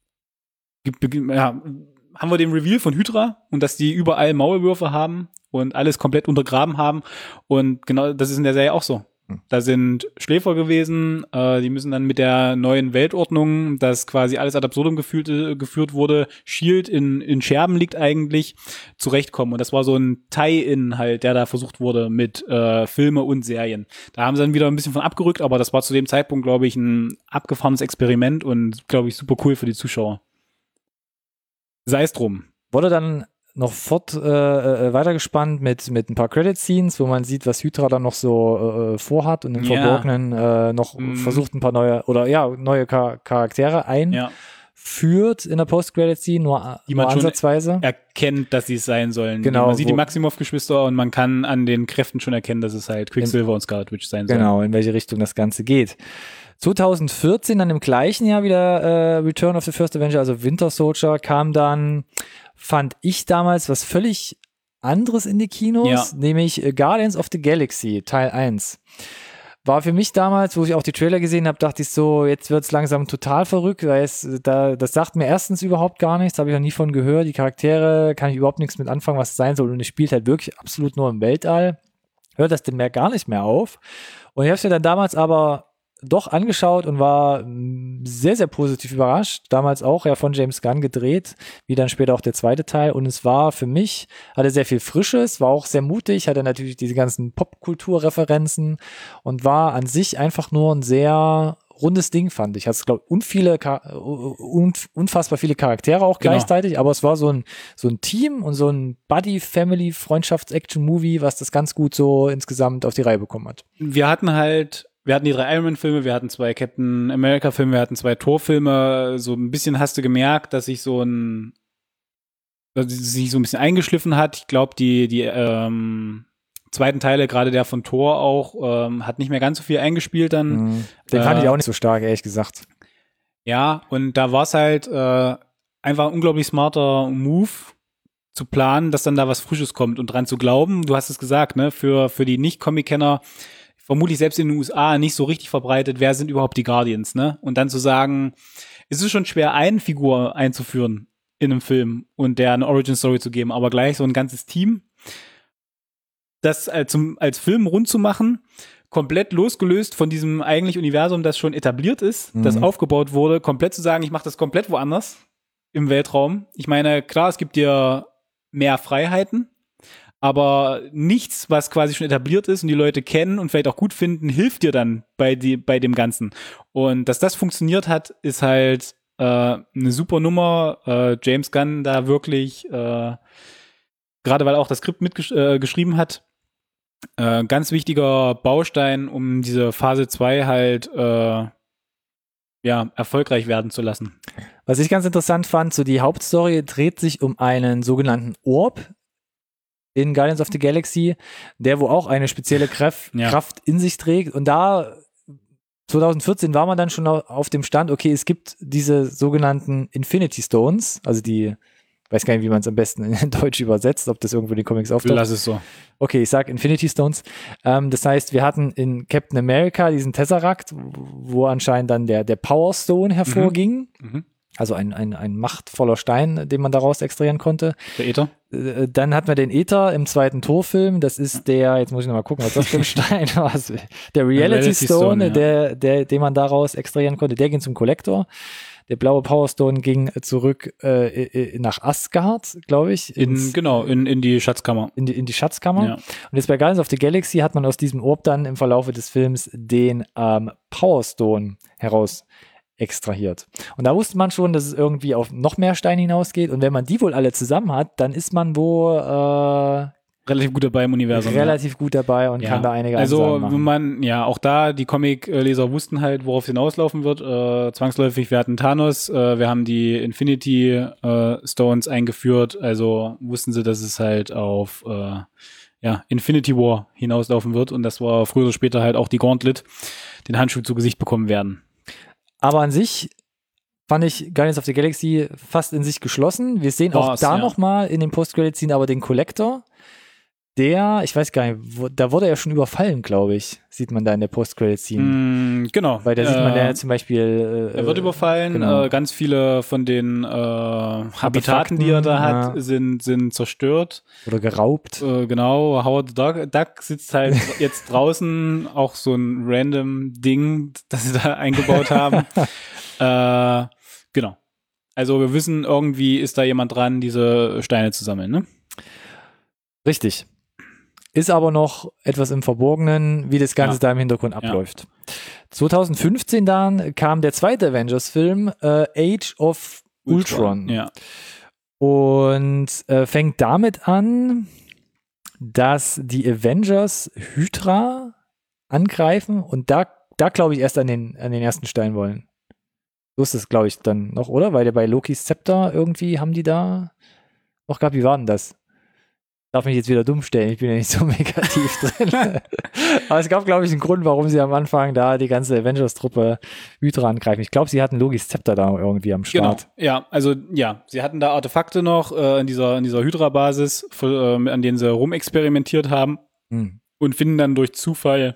begib, ja, haben wir den Reveal von Hydra und dass die überall Maulwürfe haben und alles komplett untergraben haben und genau das ist in der Serie auch so. Da sind Schläfer gewesen, äh, die müssen dann mit der neuen Weltordnung, dass quasi alles ad absurdum geführt, äh, geführt wurde, Shield in, in Scherben liegt eigentlich, zurechtkommen. Und das war so ein Tie-In halt, der da versucht wurde mit äh, Filme und Serien. Da haben sie dann wieder ein bisschen von abgerückt, aber das war zu dem Zeitpunkt, glaube ich, ein abgefahrenes Experiment und, glaube ich, super cool für die Zuschauer. Sei es drum. Wurde dann noch fort äh, weitergespannt mit, mit ein paar Credit-Scenes, wo man sieht, was Hydra dann noch so äh, vorhat und im ja. Verborgenen äh, noch mm. versucht, ein paar neue oder ja, neue Char- Charaktere einführt ja. in der Post-Credit-Scene, nur, die man nur ansatzweise. Schon erkennt, dass sie es sein sollen. Genau, man sieht die Maximoff-Geschwister und man kann an den Kräften schon erkennen, dass es halt Quicksilver in, und Scarlet Witch sein sollen. Genau, in welche Richtung das Ganze geht. zwanzig vierzehn, dann im gleichen Jahr wieder äh, Return of the First Avenger, also Winter Soldier, kam dann, fand ich damals was völlig anderes in die Kinos, ja. nämlich Guardians of the Galaxy, Teil eins. War für mich damals, wo ich auch die Trailer gesehen habe, dachte ich so, jetzt wird's langsam total verrückt, weil es, da, das sagt mir erstens überhaupt gar nichts, habe ich noch nie von gehört, die Charaktere, kann ich überhaupt nichts mit anfangen, was es sein soll und es spielt halt wirklich absolut nur im Weltall, hört das denn mehr gar nicht mehr auf und ich habe es mir dann damals aber doch angeschaut und war sehr, sehr positiv überrascht. Damals auch ja von James Gunn gedreht, wie dann später auch der zweite Teil. Und es war für mich, hatte sehr viel Frisches, war auch sehr mutig, hatte natürlich diese ganzen Popkulturreferenzen und war an sich einfach nur ein sehr rundes Ding, fand ich. Also, glaube und viele, unfassbar viele Charaktere auch genau. gleichzeitig, aber es war so ein, so ein Team und so ein Buddy-Family-Freundschafts-Action-Movie, was das ganz gut so insgesamt auf die Reihe bekommen hat. Wir hatten halt Wir hatten die drei Iron Man-Filme, wir hatten zwei Captain America-Filme, wir hatten zwei Thor-Filme. So ein bisschen hast du gemerkt, dass sich so ein, dass sich so ein bisschen eingeschliffen hat. Ich glaube, die die ähm, zweiten Teile, gerade der von Thor auch, ähm, hat nicht mehr ganz so viel eingespielt dann. Mhm. Den äh, fand ich auch nicht so stark, ehrlich gesagt. Ja, und da war es halt äh, einfach ein unglaublich smarter Move zu planen, dass dann da was Frisches kommt und dran zu glauben. Du hast es gesagt, ne? Für für die Nicht-Comic-Kenner vermutlich selbst in den U S A nicht so richtig verbreitet, wer sind überhaupt die Guardians, ne? Und dann zu sagen, es ist schon schwer, eine Figur einzuführen in einem Film und der eine Origin-Story zu geben, aber gleich so ein ganzes Team, das als, zum, als Film rund zu machen, komplett losgelöst von diesem eigentlich Universum, das schon etabliert ist, mhm. das aufgebaut wurde, komplett zu sagen, ich mache das komplett woanders im Weltraum. Ich meine, klar, es gibt dir mehr Freiheiten, aber nichts, was quasi schon etabliert ist und die Leute kennen und vielleicht auch gut finden, hilft dir dann bei, die, bei dem Ganzen. Und dass das funktioniert hat, ist halt äh, eine super Nummer. Äh, James Gunn da wirklich, äh, gerade weil er auch das Skript mitgeschrieben äh, hat, äh, ganz wichtiger Baustein, um diese Phase zwei halt äh, ja, erfolgreich werden zu lassen. Was ich ganz interessant fand, so die Hauptstory dreht sich um einen sogenannten Orb in Guardians of the Galaxy, der wo auch eine spezielle Kraft, ja. Kraft in sich trägt. Und da zwanzig vierzehn war man dann schon auf dem Stand, okay, es gibt diese sogenannten Infinity Stones, also die, ich weiß gar nicht, wie man es am besten in Deutsch übersetzt, ob das irgendwo in den Comics auftaucht. Lass es so. Okay, ich sag Infinity Stones. Ähm, das heißt, wir hatten in Captain America diesen Tesseract, wo anscheinend dann der, der Power Stone hervorging. Mhm. Mhm. Also ein, ein, ein machtvoller Stein, den man daraus extrahieren konnte. Der Äther? Äh, Dann hatten wir den Äther im zweiten Torfilm. Das ist der, jetzt muss ich noch mal gucken, was das für ein Stein war. Der Reality, Reality Stone, Stone, ja. der, der, den man daraus extrahieren konnte, der ging zum Collector. Der blaue Power Stone ging zurück äh, nach Asgard, glaube ich. In, ins- genau, in, in die Schatzkammer. in die, in die Schatzkammer. Ja. Und jetzt bei Guardians of the Galaxy hat man aus diesem Orb dann im Verlaufe des Films den ähm, Power Stone heraus extrahiert. Und da wusste man schon, dass es irgendwie auf noch mehr Steine hinausgeht. Und wenn man die wohl alle zusammen hat, dann ist man wohl äh, Relativ gut dabei im Universum. relativ gut dabei und ja. kann da einige Also, Ansagen wenn machen. man, ja, auch da, die Comic-Leser wussten halt, worauf es hinauslaufen wird. Äh, zwangsläufig, wir hatten Thanos, äh, wir haben die Infinity äh, Stones eingeführt, also wussten sie, dass es halt auf äh, ja, Infinity War hinauslaufen wird und das war früher oder später halt auch die Gauntlet, den Handschuh zu Gesicht bekommen werden. Aber an sich fand ich Guardians of the Galaxy fast in sich geschlossen. Wir sehen auch War's, da ja. nochmal in den Post-Credit-Scene aber den Collector. Der, ich weiß gar nicht, wo, da wurde er schon überfallen, glaube ich, sieht man da in der Post-Credit-Scene. Mm, genau. Weil da sieht man Äh, ja zum Beispiel äh, Er wird überfallen, genau. äh, ganz viele von den äh, Habitaten, die er da hat, ja. sind, sind zerstört. oder geraubt. Äh, genau, Howard the Duck, Duck sitzt halt jetzt draußen, auch so ein random Ding, das sie da eingebaut haben. äh, genau. Also wir wissen, irgendwie ist da jemand dran, diese Steine zu sammeln, ne? Richtig. Ist aber noch etwas im Verborgenen, wie das Ganze Ja. da im Hintergrund abläuft. zwanzig fünfzehn dann kam der zweite Avengers-Film, äh, Age of Ultron. Ja. Und äh, fängt damit an, dass die Avengers Hydra angreifen und da, da glaube ich, erst an den, an den ersten Stein wollen. So ist es, glaube ich, dann noch, oder? Weil der bei Lokis Zepter irgendwie haben die da noch gehabt. Wie war denn das? Darf mich jetzt wieder dumm stellen, ich bin ja nicht so mega tief drin. Aber es gab, glaube ich, einen Grund, warum sie am Anfang da die ganze Avengers-Truppe Hydra angreifen. Ich glaube, sie hatten Lokis Zepter da irgendwie am Genau, Start. ja, also ja, sie hatten da Artefakte noch äh, in dieser in dieser Hydra-Basis, für, äh, an denen sie rumexperimentiert haben Hm. und finden dann durch Zufall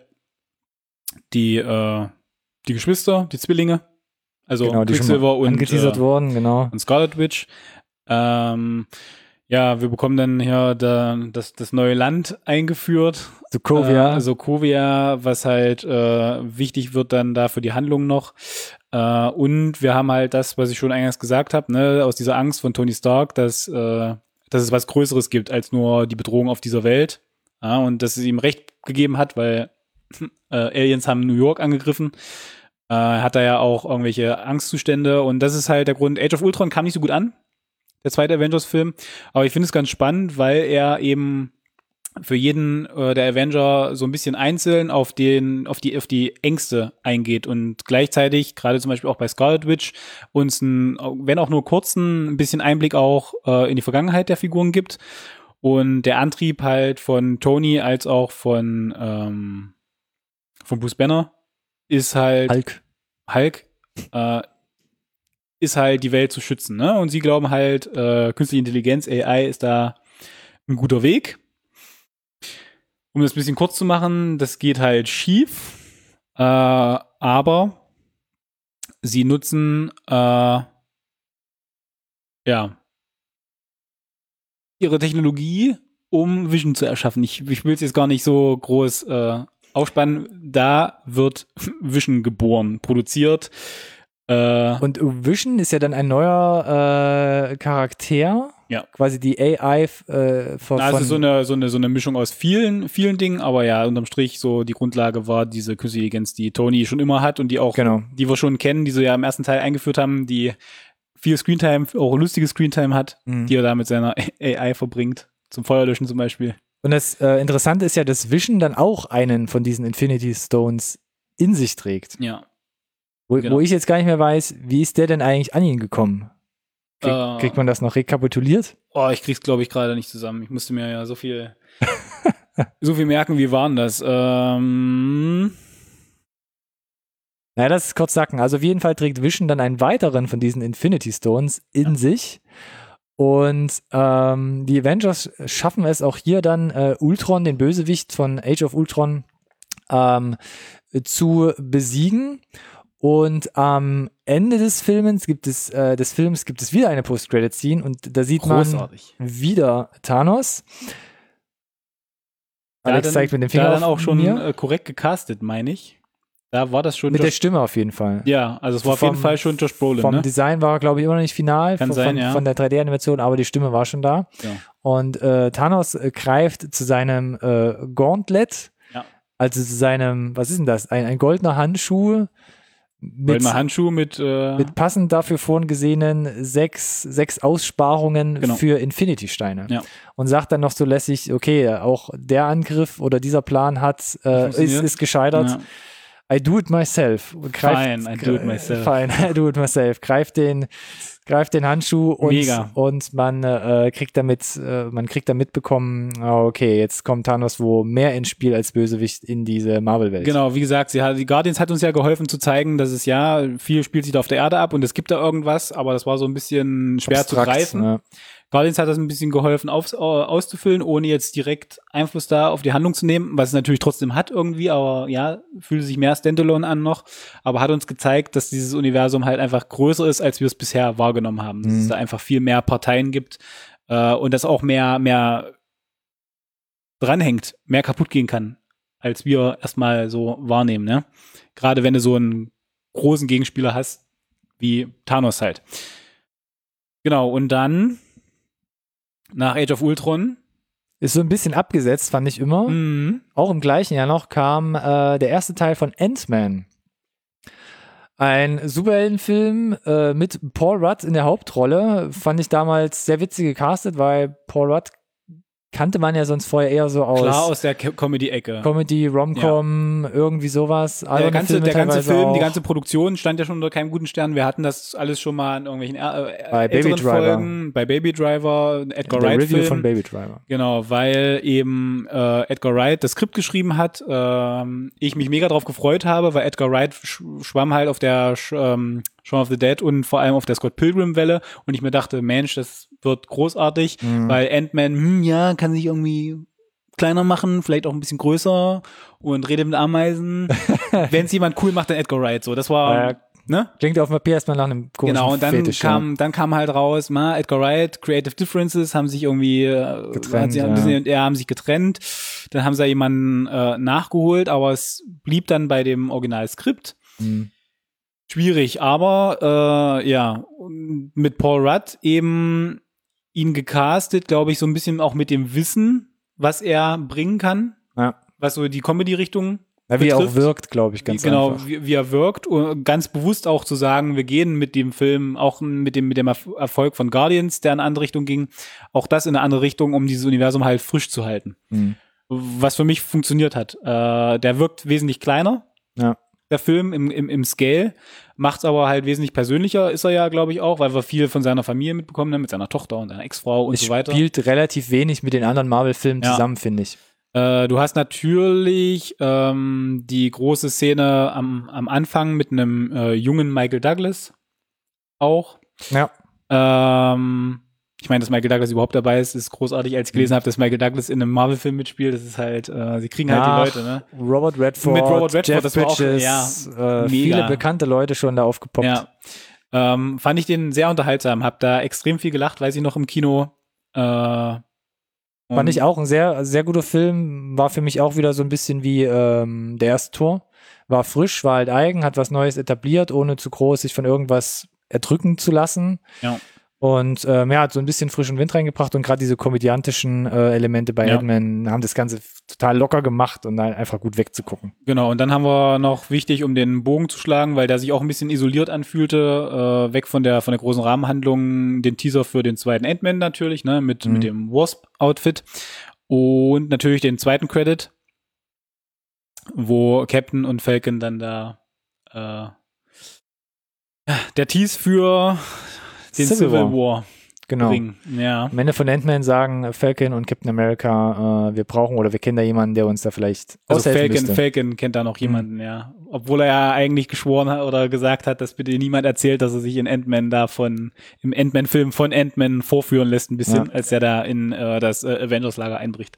die äh, die Geschwister, die Zwillinge, also Genau, die schon Quicksilver mal und, angeteasert äh, wurden, genau. und Scarlet Witch. Ähm, ja, wir bekommen dann hier da, das, das neue Land eingeführt. Sokovia. Äh, Sokovia, was halt äh, wichtig wird dann da für die Handlung noch. Äh, und wir haben halt das, was ich schon eingangs gesagt habe, ne, aus dieser Angst von Tony Stark, dass, äh, dass es was Größeres gibt als nur die Bedrohung auf dieser Welt. Ja, und dass es ihm recht gegeben hat, weil äh, Aliens haben New York angegriffen. Äh, hat er ja auch irgendwelche Angstzustände. Und das ist halt der Grund. Age of Ultron kam nicht so gut an, der zweite Avengers-Film. Aber ich finde es ganz spannend, weil er eben für jeden äh, der Avenger so ein bisschen einzeln auf den, auf die, auf die Ängste eingeht und gleichzeitig, gerade zum Beispiel auch bei Scarlet Witch, uns ein, wenn auch nur kurzen, ein bisschen Einblick auch äh, in die Vergangenheit der Figuren gibt. Und der Antrieb halt von Tony als auch von, ähm, von Bruce Banner ist halt Hulk. Hulk, äh, ist halt die Welt zu schützen, ne? Und sie glauben halt, äh, künstliche Intelligenz, A I ist da ein guter Weg. Um das ein bisschen kurz zu machen, das geht halt schief, äh, aber sie nutzen äh, ja ihre Technologie, um Vision zu erschaffen. Ich, ich will es jetzt gar nicht so groß äh, aufspannen. Da wird Vision geboren, produziert. Äh, Und Vision ist ja dann ein neuer äh, Charakter. Ja. Quasi die A I äh, von. Na, also so eine, so eine, so eine Mischung aus vielen, vielen Dingen, aber ja, unterm Strich so die Grundlage war diese künstliche Intelligenz, die Tony schon immer hat und die auch, Genau. die wir schon kennen, die sie ja im ersten Teil eingeführt haben, die viel Screentime, auch lustige Screentime hat, Mhm. die er da mit seiner A I verbringt, zum Feuerlöschen zum Beispiel. Und das äh, Interessante ist ja, dass Vision dann auch einen von diesen Infinity Stones in sich trägt. Ja. Wo, Genau. wo ich jetzt gar nicht mehr weiß, wie ist der denn eigentlich an ihn gekommen? Krieg, Äh. kriegt man das noch rekapituliert? Oh, ich krieg's, glaube ich, gerade nicht zusammen. Ich musste mir ja so viel, so viel merken, wie waren das? Ähm, Naja, das ist kurz sacken. Also auf jeden Fall trägt Vision dann einen weiteren von diesen Infinity Stones in ja. sich. Und ähm, die Avengers schaffen es auch hier dann, äh, Ultron, den Bösewicht von Age of Ultron, ähm, zu besiegen. Und am Ende des Films gibt es, äh, des Films gibt es wieder eine Post-Credit-Scene und da sieht Großartig. man wieder Thanos. Da Alex dann, zeigt mit dem Finger da dann auch schon mir. korrekt gecastet, meine ich. Da war das schon. Mit Josh, der Stimme auf jeden Fall. Ja, also es war vom, auf jeden Fall schon Josh Brolin. Vom ne? Design war, glaube ich, immer noch nicht final. Kann von, sein, von, ja. von der drei D-Animation, aber die Stimme war schon da. Ja. Und äh, Thanos äh, greift zu seinem äh, Gauntlet, ja. also zu seinem, was ist denn das? Ein, ein goldener Handschuh. Mit, goldener Handschuh mit, äh, mit passend dafür vorgesehenen sechs, sechs Aussparungen genau. für Infinity-Steine. Ja. Und sagt dann noch so lässig, okay, auch der Angriff oder dieser Plan hat, äh, ist, ist gescheitert. Ja. I do it myself. Greift, fine, I do it myself. Fine, I do it myself. Greift den, greift den Handschuh und, Mega. und man äh, kriegt damit, äh, man kriegt da mitbekommen, okay, jetzt kommt Thanos wo mehr ins Spiel als Bösewicht in diese Marvel-Welt. Genau, wie gesagt, sie hat, die Guardians hat uns ja geholfen zu zeigen, dass es ja, viel spielt sich da auf der Erde ab und es gibt da irgendwas, aber das war so ein bisschen schwer Abstrakt, zu greifen. Ja. Guardians hat das ein bisschen geholfen auf, auszufüllen, ohne jetzt direkt Einfluss da auf die Handlung zu nehmen, was es natürlich trotzdem hat irgendwie, aber ja, fühlt sich mehr Standalone an noch, aber hat uns gezeigt, dass dieses Universum halt einfach größer ist, als wir es bisher wahrgenommen haben. Dass mhm. es da einfach viel mehr Parteien gibt äh, und dass auch mehr, mehr dranhängt, mehr kaputt gehen kann, als wir erstmal so wahrnehmen, ne? Gerade wenn du so einen großen Gegenspieler hast, wie Thanos halt. Genau, und dann nach Age of Ultron. Ist so ein bisschen abgesetzt, fand ich immer. Mhm. Auch im gleichen Jahr noch kam äh, der erste Teil von Ant-Man. Ein Superheldenfilm äh, mit Paul Rudd in der Hauptrolle. Fand ich damals sehr witzig gecastet, weil Paul Rudd kannte man ja sonst vorher eher so aus. Klar, aus der Comedy-Ecke. Comedy, Rom-Com, ja. irgendwie sowas. Der ganze, Filme der ganze Film, auch. die ganze Produktion stand ja schon unter keinem guten Stern. Wir hatten das alles schon mal in irgendwelchen äh, bei Baby Driver. Folgen, bei Baby Driver, Edgar der Wright Review Film. von Baby Driver. Genau, weil eben äh, Edgar Wright das Skript geschrieben hat. Ähm, ich mich mega drauf gefreut habe, weil Edgar Wright sch schwamm halt auf der sch ähm, Shaun of the Dead und vor allem auf der Scott Pilgrim-Welle und ich mir dachte, Mensch, das wird großartig, mhm. weil Ant-Man, hm, ja, kann sich irgendwie kleiner machen, vielleicht auch ein bisschen größer und redet mit Ameisen. Wenn es jemand cool macht, dann Edgar Wright, so, das war, äh, ne? Klingt auf dem Papier erstmal nach einem komischen Genau, und dann Fetisch, kam, ja. dann kam halt raus, ma, Edgar Wright, Creative Differences, haben sich irgendwie getrennt, sie, ja. ein bisschen, ja, haben sich getrennt, dann haben sie jemanden äh, nachgeholt, aber es blieb dann bei dem Originalskript. Mhm. Schwierig, aber äh, ja, mit Paul Rudd eben ihn gecastet, glaube ich, so ein bisschen auch mit dem Wissen, was er bringen kann, ja. was so die Comedy-Richtung ja, wie betrifft. Er auch wirkt, glaube ich, ganz genau, einfach. Genau, wie, wie er wirkt und ganz bewusst auch zu sagen, wir gehen mit dem Film, auch mit dem mit dem Erfolg von Guardians, der in eine andere Richtung ging, auch das in eine andere Richtung, um dieses Universum halt frisch zu halten. Mhm. Was für mich funktioniert hat. Äh, der wirkt wesentlich kleiner. Ja. Der Film im, im, im Scale, macht's aber halt wesentlich persönlicher, ist er ja, glaube ich, auch, weil wir viel von seiner Familie mitbekommen haben, mit seiner Tochter und seiner Ex-Frau und es so weiter. Es spielt relativ wenig mit den anderen Marvel-Filmen ja. zusammen, finde ich. Äh, du hast natürlich ähm, die große Szene am, am Anfang mit einem äh, jungen Michael Douglas auch. Ja. Ähm, ich meine, dass Michael Douglas überhaupt dabei ist, ist großartig. Als ich gelesen habe, dass Michael Douglas in einem Marvel-Film mitspielt, das ist halt, äh, sie kriegen halt Ach, die Leute, ne? Robert Redford, mit Robert Redford, Jeff das war auch, Bridges, ja, äh, viele bekannte Leute schon da aufgepoppt. Ja. Ähm, fand ich den sehr unterhaltsam, hab da extrem viel gelacht, weiß ich noch im Kino. Äh, Fand ich auch ein sehr, sehr guter Film, war für mich auch wieder so ein bisschen wie ähm, der erste Tor. War frisch, war halt eigen, hat was Neues etabliert, ohne zu groß sich von irgendwas erdrücken zu lassen. Ja. Und ähm, ja, hat so ein bisschen frischen Wind reingebracht und gerade diese komödiantischen äh, Elemente bei ja. Ant-Man haben das Ganze total locker gemacht und dann einfach gut wegzugucken. Genau, und dann haben wir noch wichtig, um den Bogen zu schlagen, weil der sich auch ein bisschen isoliert anfühlte, äh, weg von der von der großen Rahmenhandlung, den Teaser für den zweiten Ant-Man natürlich, ne, mit, mhm. mit dem Wasp-Outfit und natürlich den zweiten Credit, wo Captain und Falcon dann da äh, der Tease für den Civil, Civil War. genau. bringen. Ja. Am Ende von Ant-Man sagen Falcon und Captain America, äh, wir brauchen oder wir kennen da jemanden, der uns da vielleicht Also aushelfen Falcon, müsste. Falcon kennt da noch jemanden, mhm. ja. Obwohl er ja eigentlich geschworen hat oder gesagt hat, dass bitte niemand erzählt, dass er sich in Ant-Man davon, im Ant-Man-Film von Ant-Man vorführen lässt ein bisschen, ja. als er da in äh, das äh, Avengers-Lager einbricht.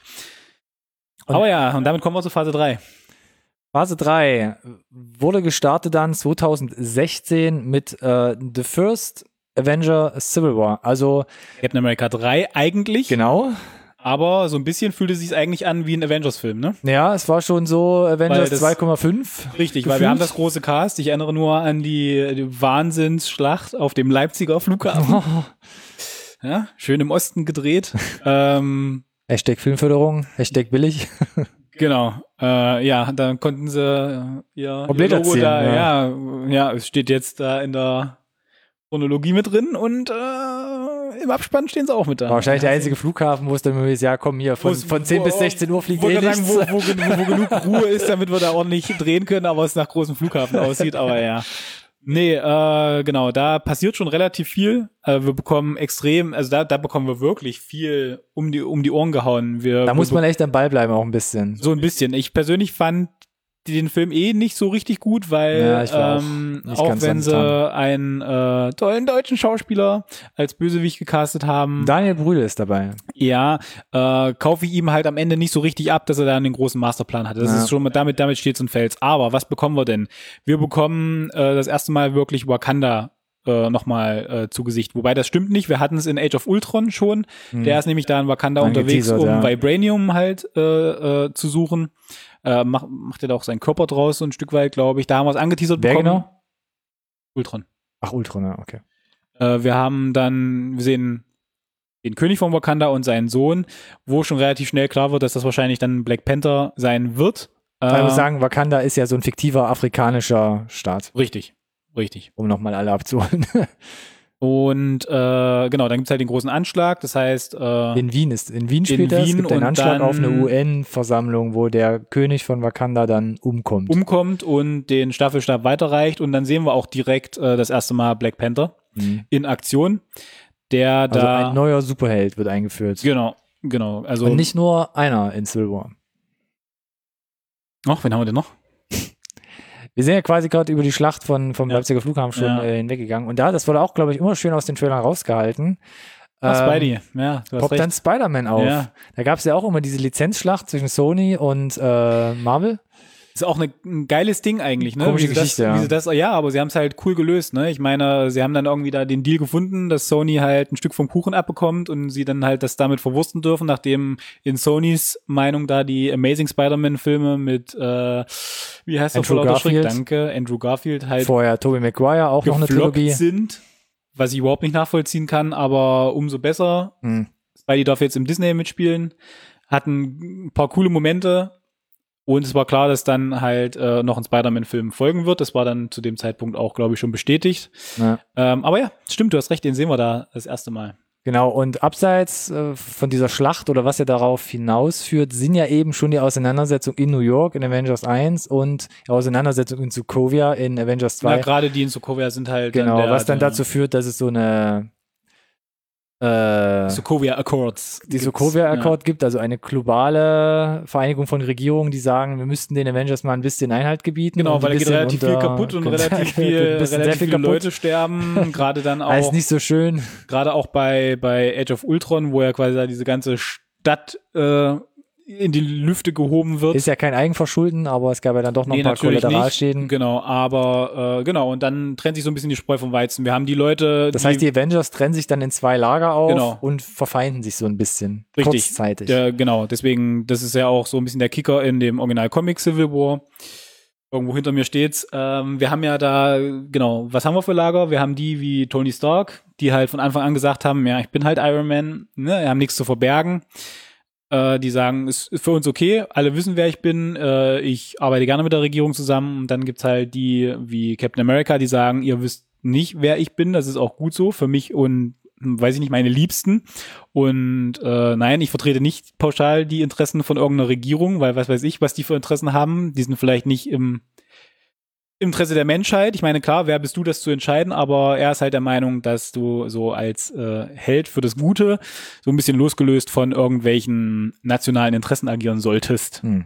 Und Aber ja, und damit kommen wir zu Phase drei. Phase drei wurde gestartet dann zwanzig sechzehn mit äh, The First Avenger Civil War. Also Captain America drei eigentlich. Genau. Aber so ein bisschen fühlte es sich eigentlich an wie ein Avengers-Film, ne? Ja, es war schon so Avengers zwei Komma fünf. Richtig, gefühlt. Weil wir haben das große Cast. Ich erinnere nur an die, die Wahnsinnsschlacht auf dem Leipziger Flughafen. Oh. Ja, schön im Osten gedreht. ähm, Hashtag Filmförderung, Hashtag billig. Genau, äh, ja, dann konnten sie äh, ihr, ihr Logo erzählen, da, ja. ja, ja, es steht jetzt da in der Chronologie mit drin und äh, im Abspann stehen sie auch mit da. Wahrscheinlich der einzige Flughafen, wo es dann ist, ja komm hier, von, von zehn bis sechzehn Uhr fliegt eh nichts. Wo, wo, wo, wo genug Ruhe ist, damit wir da ordentlich drehen können, aber es nach großem Flughafen aussieht, aber ja. Nee, äh, genau, da passiert schon relativ viel. Äh, wir bekommen extrem, also da, da bekommen wir wirklich viel um die, um die Ohren gehauen. Wir, da muss wir, man echt am Ball bleiben auch ein bisschen. So ein bisschen. Ich persönlich fand den Film eh nicht so richtig gut, weil ja, ähm, auch, auch wenn sie einen äh, tollen deutschen Schauspieler als Bösewicht gecastet haben. Daniel Brühl ist dabei. Ja, äh, kaufe ich ihm halt am Ende nicht so richtig ab, dass er da einen großen Masterplan hatte. Das ja. ist schon mal, damit, damit steht's und fällt's. Aber was bekommen wir denn? Wir bekommen äh, das erste Mal wirklich Wakanda äh, nochmal äh, zu Gesicht. Wobei das stimmt nicht. Wir hatten es in Age of Ultron schon. Hm. Der ist nämlich da in Wakanda unterwegs, um ja. Vibranium halt äh, äh, zu suchen. Äh, macht, macht er da auch seinen Körper draus so ein Stück weit, glaube ich. Da haben wir es angeteasert Wer bekommen. Genau? Ultron. Ach, Ultron, ja, okay. Äh, wir haben dann, wir sehen den König von Wakanda und seinen Sohn, wo schon relativ schnell klar wird, dass das wahrscheinlich dann Black Panther sein wird. Äh, ich muss sagen, Wakanda ist ja so ein fiktiver afrikanischer Staat. Richtig, richtig. Um nochmal alle abzuholen. Und äh, genau, dann gibt's halt den großen Anschlag, das heißt äh, in Wien ist in Wien spielt das, es gibt einen Anschlag auf eine U N-Versammlung, wo der König von Wakanda dann umkommt. Umkommt und den Staffelstab weiterreicht und dann sehen wir auch direkt äh, das erste Mal Black Panther mhm. in Aktion, der also da ein neuer Superheld wird eingeführt. Genau, genau. Also und nicht nur einer in Civil War. Ach, wen haben wir denn noch? Wir sind ja quasi gerade über die Schlacht von, vom ja. Leipziger Flughafen schon ja. äh, hinweggegangen. Und da, das wurde auch, glaube ich, immer schön aus den Trailern rausgehalten. Ach, ähm, Spidey, ja. Du hast poppt recht. Dann Spider-Man auf. Ja. Da gab es ja auch immer diese Lizenzschlacht zwischen Sony und äh, Marvel. Ist auch eine, ein geiles Ding eigentlich, ne? Komische wie Geschichte, das, ja. Wie sie das, ja, aber sie haben es halt cool gelöst, ne? Ich meine, sie haben dann irgendwie da den Deal gefunden, dass Sony halt ein Stück vom Kuchen abbekommt und sie dann halt das damit verwursten dürfen, nachdem in Sonys Meinung da die Amazing Spider-Man-Filme mit, äh, wie heißt der vor lauter Schreck? Danke, Andrew Garfield halt vorher Tobey Maguire auch noch eine Trilogie sind, was ich überhaupt nicht nachvollziehen kann, aber umso besser. Hm. Spidey darf jetzt im Disney mitspielen, hatten ein paar coole Momente. Und es war klar, dass dann halt äh, noch ein Spider-Man-Film folgen wird. Das war dann zu dem Zeitpunkt auch, glaube ich, schon bestätigt. Ja. Ähm, aber ja, stimmt, du hast recht, den sehen wir da das erste Mal. Genau, und abseits äh, von dieser Schlacht oder was ja darauf hinausführt, sind ja eben schon die Auseinandersetzungen in New York in Avengers eins und die Auseinandersetzungen in Sokovia in Avengers zwei. Ja, gerade die in Sokovia sind halt genau, dann der, was dann der, dazu führt, dass es so eine Äh, Sokovia Accords. Die Sokovia Accord ja. gibt, also eine globale Vereinigung von Regierungen, die sagen, wir müssten den Avengers mal ein bisschen Einhalt gebieten. Genau, weil da geht relativ unter, viel kaputt und relativ viel, relativ viel viele Leute sterben. Gerade dann auch. Alles nicht so schön. Gerade auch bei, bei Age of Ultron, wo ja quasi da diese ganze Stadt äh, in die Lüfte gehoben wird. Ist ja kein Eigenverschulden, aber es gab ja dann doch noch nee, ein paar Kollateralschäden. Genau, aber äh, genau, und dann trennt sich so ein bisschen die Spreu vom Weizen. Wir haben die Leute, Das die, heißt, die Avengers trennen sich dann in zwei Lager auf genau. und verfeinden sich so ein bisschen. Richtig. Kurzzeitig. Der, genau, deswegen, das ist ja auch so ein bisschen der Kicker in dem Original-Comic Civil War. Irgendwo hinter mir steht's. Ähm, wir haben ja da, genau, was haben wir für Lager? Wir haben die wie Tony Stark, die halt von Anfang an gesagt haben, ja, ich bin halt Iron Man, ne, wir haben nichts zu verbergen. Die sagen, es ist für uns okay, alle wissen, wer ich bin, äh, ich arbeite gerne mit der Regierung zusammen und dann gibt's halt die wie Captain America, die sagen, ihr wisst nicht, wer ich bin, das ist auch gut so für mich und, weiß ich nicht, meine Liebsten und äh, nein, ich vertrete nicht pauschal die Interessen von irgendeiner Regierung, weil was weiß ich, was die für Interessen haben, die sind vielleicht nicht im im Interesse der Menschheit. Ich meine, klar, wer bist du, das zu entscheiden, aber er ist halt der Meinung, dass du so als äh, Held für das Gute so ein bisschen losgelöst von irgendwelchen nationalen Interessen agieren solltest. Hm.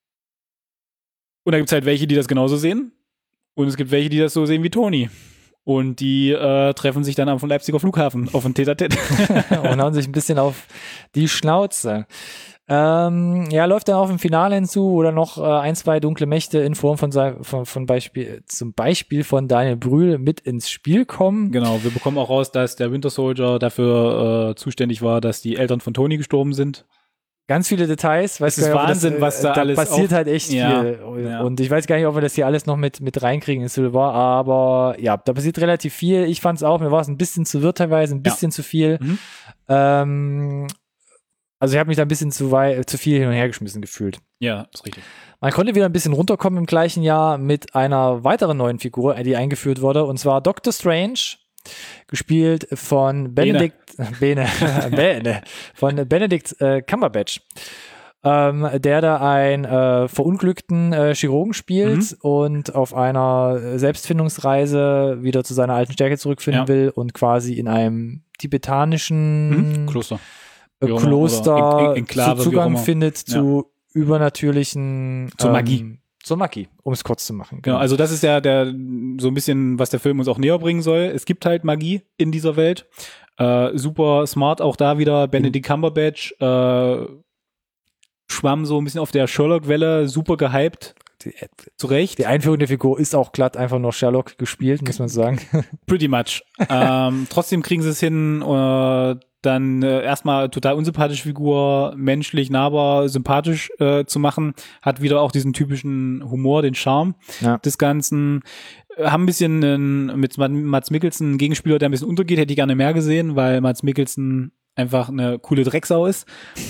Und da gibt es halt welche, die das genauso sehen. Und es gibt welche, die das so sehen wie Tony. Und die äh, treffen sich dann am Leipziger Flughafen auf ein Tete-a-Tete. Und hauen sich ein bisschen auf die Schnauze. Ähm, ja, läuft dann auf ein Finale hinzu, oder noch äh, ein, zwei dunkle Mächte in Form von, von, von Beispiel, zum Beispiel von Daniel Brühl mit ins Spiel kommen. Genau, wir bekommen auch raus, dass der Winter Soldier dafür äh, zuständig war, dass die Eltern von Tony gestorben sind. Ganz viele Details. Weiß das ist gar nicht, Wahnsinn, das, was da, da alles passiert auf, halt echt ja, viel. Ja. Und ich weiß gar nicht, ob wir das hier alles noch mit, mit reinkriegen in Civil War, aber ja, da passiert relativ viel. Ich fand es auch, mir war es ein bisschen zu wirr teilweise, ein bisschen ja. zu viel. Mhm. Ähm, also ich habe mich da ein bisschen zu, weit, zu viel hin und her geschmissen gefühlt. Ja, ist richtig. Man konnte wieder ein bisschen runterkommen im gleichen Jahr mit einer weiteren neuen Figur, die eingeführt wurde, und zwar Doctor Strange, gespielt von Benedict Bene, Bene von Benedict äh, Cumberbatch, ähm, der da einen äh, verunglückten äh, Chirurgen spielt mhm. und auf einer Selbstfindungsreise wieder zu seiner alten Stärke zurückfinden ja. will und quasi in einem tibetanischen mhm. Kloster, äh, Kloster en Enklave, zu Zugang findet ja. zu übernatürlichen zur Magie. Ähm, zur Magie, um es kurz zu machen. Genau. genau, also das ist ja der so ein bisschen, was der Film uns auch näher bringen soll. Es gibt halt Magie in dieser Welt. Äh, super smart auch da wieder. Benedict Cumberbatch äh, schwamm so ein bisschen auf der Sherlock-Welle, super gehypt. Die, Zu Recht. Die Einführung der Figur ist auch glatt einfach nur Sherlock gespielt, muss man sagen. Pretty much. ähm, trotzdem kriegen sie es hin, äh, dann äh, erstmal total unsympathische Figur, menschlich, nahbar, sympathisch äh, zu machen, hat wieder auch diesen typischen Humor, den Charme ja. des Ganzen. Haben ein bisschen äh, mit Mads Mikkelsen einen Gegenspieler, der ein bisschen untergeht, hätte ich gerne mehr gesehen, weil Mads Mikkelsen einfach eine coole Drecksau ist.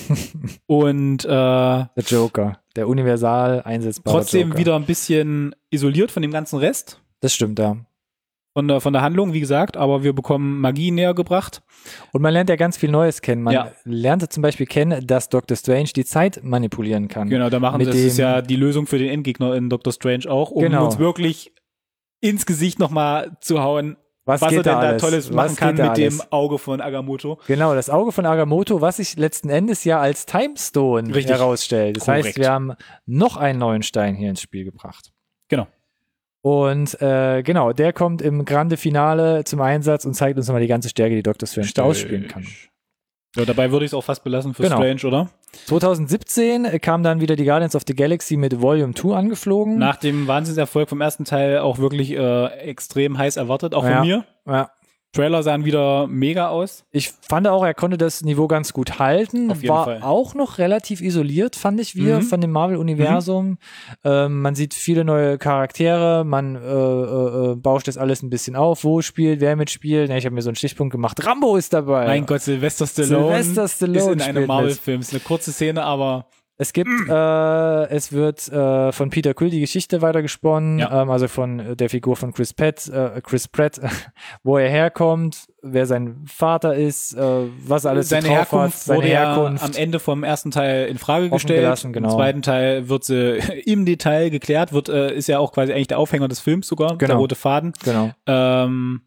Und äh, der Joker, der universal einsetzbare trotzdem Joker. wieder ein bisschen isoliert von dem ganzen Rest. Das stimmt, ja. Von der, von der Handlung, wie gesagt, aber wir bekommen Magie näher gebracht. Und man lernt ja ganz viel Neues kennen. Man ja. lernte zum Beispiel kennen, dass Doctor Strange die Zeit manipulieren kann. Genau, da machen Mit das dem, ist ja die Lösung für den Endgegner in Doctor Strange auch, um genau. uns wirklich ins Gesicht nochmal zu hauen, was, was geht er denn da, da alles? Tolles was machen kann mit alles? dem Auge von Agamotto. Genau, das Auge von Agamotto, was sich letzten Endes ja als Timestone Richtig. herausstellt. Das Korrekt. heißt, wir haben noch einen neuen Stein hier ins Spiel gebracht. Genau. Und äh, genau, der kommt im Grande Finale zum Einsatz und zeigt uns nochmal die ganze Stärke, die Doctor Strange da ausspielen kann. Ja, dabei würde ich es auch fast belassen für genau. Strange, oder? zwanzig siebzehn kam dann wieder die Guardians of the Galaxy mit Volume zwei angeflogen. Nach dem Wahnsinnserfolg vom ersten Teil auch wirklich äh, extrem heiß erwartet, auch ja. von mir. Ja. Trailer sahen wieder mega aus. Ich fand auch, er konnte das Niveau ganz gut halten. Auf jeden War Fall. auch noch relativ isoliert, fand ich wir, Mhm. von dem Marvel-Universum. Mhm. Ähm, man sieht viele neue Charaktere, man äh, äh, bauscht das alles ein bisschen auf, wo spielt, wer mitspielt. Ja, ich habe mir so einen Stichpunkt gemacht. Rambo ist dabei. Mein Gott, Sylvester Stallone, Sylvester Stallone ist in spielt einem mit. Marvel-Film. Ist eine kurze Szene, aber Es gibt, äh, es wird äh, von Peter Quill die Geschichte weitergesponnen, Ja. ähm, also von äh, der Figur von Chris Pratt, äh, Chris Pratt, wo er herkommt, wer sein Vater ist, äh, was er alles so seine drauf Herkunft hat, seine wurde Herkunft. Ja am Ende vom ersten Teil in Frage Offen gestellt. gelassen, genau. Im zweiten Teil wird sie im Detail geklärt, wird äh, ist ja auch quasi eigentlich der Aufhänger des Films sogar, Genau. der rote Faden. Genau. Ähm,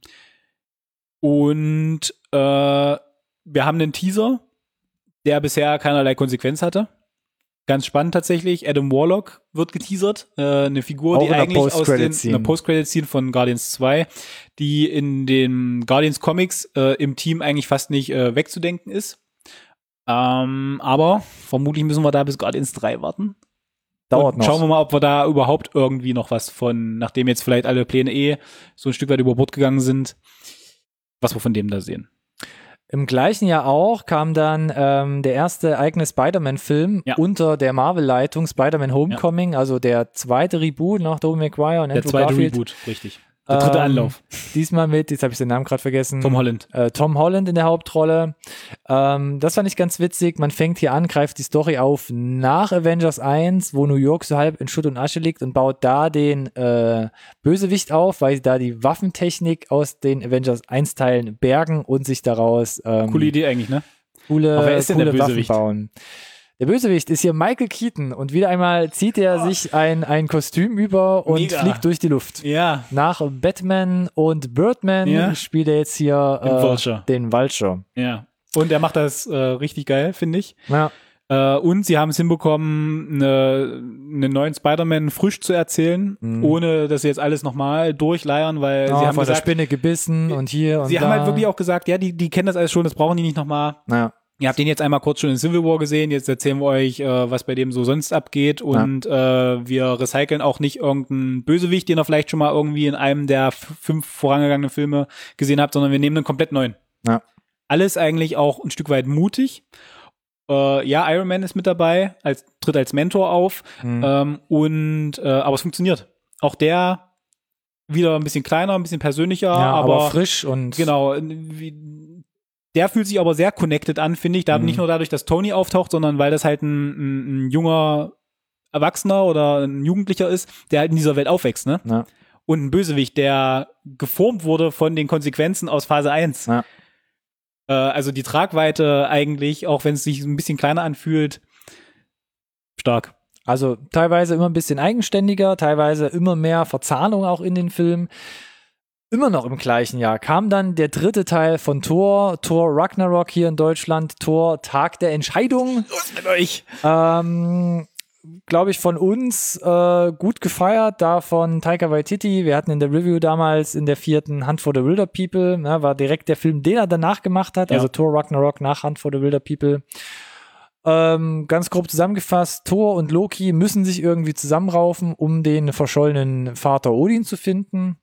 und äh, wir haben einen Teaser, der bisher keinerlei Konsequenz hatte. Ganz spannend tatsächlich. Adam Warlock wird geteasert. Äh, eine Figur, Auch die in der eigentlich aus den, Post-Credit-Scene. einer Post-Credit-Scene von Guardians zwei, die in den Guardians Comics äh, im Team eigentlich fast nicht äh, wegzudenken ist. Ähm, aber vermutlich müssen wir da bis Guardians drei warten. Dauert Und noch. schauen wir mal, ob wir da überhaupt irgendwie noch was von, nachdem jetzt vielleicht alle Pläne eh so ein Stück weit über Bord gegangen sind, was wir von dem da sehen. Im gleichen Jahr auch kam dann ähm, der erste eigene Spider-Man-Film Ja. unter der Marvel-Leitung, Spider-Man Homecoming, also der zweite Reboot nach Tobey Maguire und Der Andrew zweite Garfield. Reboot, richtig. Der dritte Ähm, Anlauf. Diesmal mit, jetzt habe ich den Namen gerade vergessen. Tom Holland. Äh, Tom Holland in der Hauptrolle. Ähm, das fand ich ganz witzig. Man fängt hier an, greift die Story auf nach Avengers eins, wo New York so halb in Schutt und Asche liegt und baut da den äh, Bösewicht auf, weil sie da die Waffentechnik aus den Avengers eins Teilen bergen und sich daraus ähm, Coole Idee eigentlich, ne? coole, Aber wer ist denn coole der Waffen Bösewicht? bauen. Der Bösewicht ist hier Michael Keaton und wieder einmal zieht er oh. sich ein, ein Kostüm über und Mega. fliegt durch die Luft. Ja. Nach Batman und Birdman ja. spielt er jetzt hier äh, den Vulture. Den Vulture. Ja. Und er macht das äh, richtig geil, finde ich. Ja. Äh, und sie haben es hinbekommen, eine, einen neuen Spider-Man frisch zu erzählen, mhm. ohne dass sie jetzt alles nochmal durchleiern, weil oh, sie haben von gesagt, der Spinne gebissen und hier und sie da. haben halt wirklich auch gesagt, ja, die, die kennen das alles schon, das brauchen die nicht nochmal. Ja. Ihr habt den jetzt einmal kurz schon in Civil War gesehen, jetzt erzählen wir euch, äh, was bei dem so sonst abgeht und ja. äh, wir recyceln auch nicht irgendeinen Bösewicht, den ihr vielleicht schon mal irgendwie in einem der f- fünf vorangegangenen Filme gesehen habt, sondern wir nehmen einen komplett neuen. Ja. Alles eigentlich auch ein Stück weit mutig. Äh, ja, Iron Man ist mit dabei, als, tritt als Mentor auf mhm. ähm, und äh, aber es funktioniert. Auch der wieder ein bisschen kleiner, ein bisschen persönlicher, ja, aber, aber frisch und genau, wie, der fühlt sich aber sehr connected an, finde ich. Da mhm. nicht nur dadurch, dass Tony auftaucht, sondern weil das halt ein, ein, ein junger Erwachsener oder ein Jugendlicher ist, der halt in dieser Welt aufwächst, ne? Ja. Und ein Bösewicht, der geformt wurde von den Konsequenzen aus Phase eins. Ja. Äh, also die Tragweite eigentlich, auch wenn es sich ein bisschen kleiner anfühlt, stark. Also teilweise immer ein bisschen eigenständiger, teilweise immer mehr Verzahnung auch in den Filmen. Immer noch im gleichen Jahr kam dann der dritte Teil von Thor, Thor Ragnarok hier in Deutschland, Thor Tag der Entscheidung. Los mit euch! Ähm, glaube ich, von uns äh, gut gefeiert, da von Taika Waititi. Wir hatten in der Review damals in der vierten Hunt for the Wilder People, ne, war direkt der Film, den er danach gemacht hat, ja. Also Thor Ragnarok nach Hunt for the Wilder People. Ähm, ganz grob zusammengefasst, Thor und Loki müssen sich irgendwie zusammenraufen, um den verschollenen Vater Odin zu finden.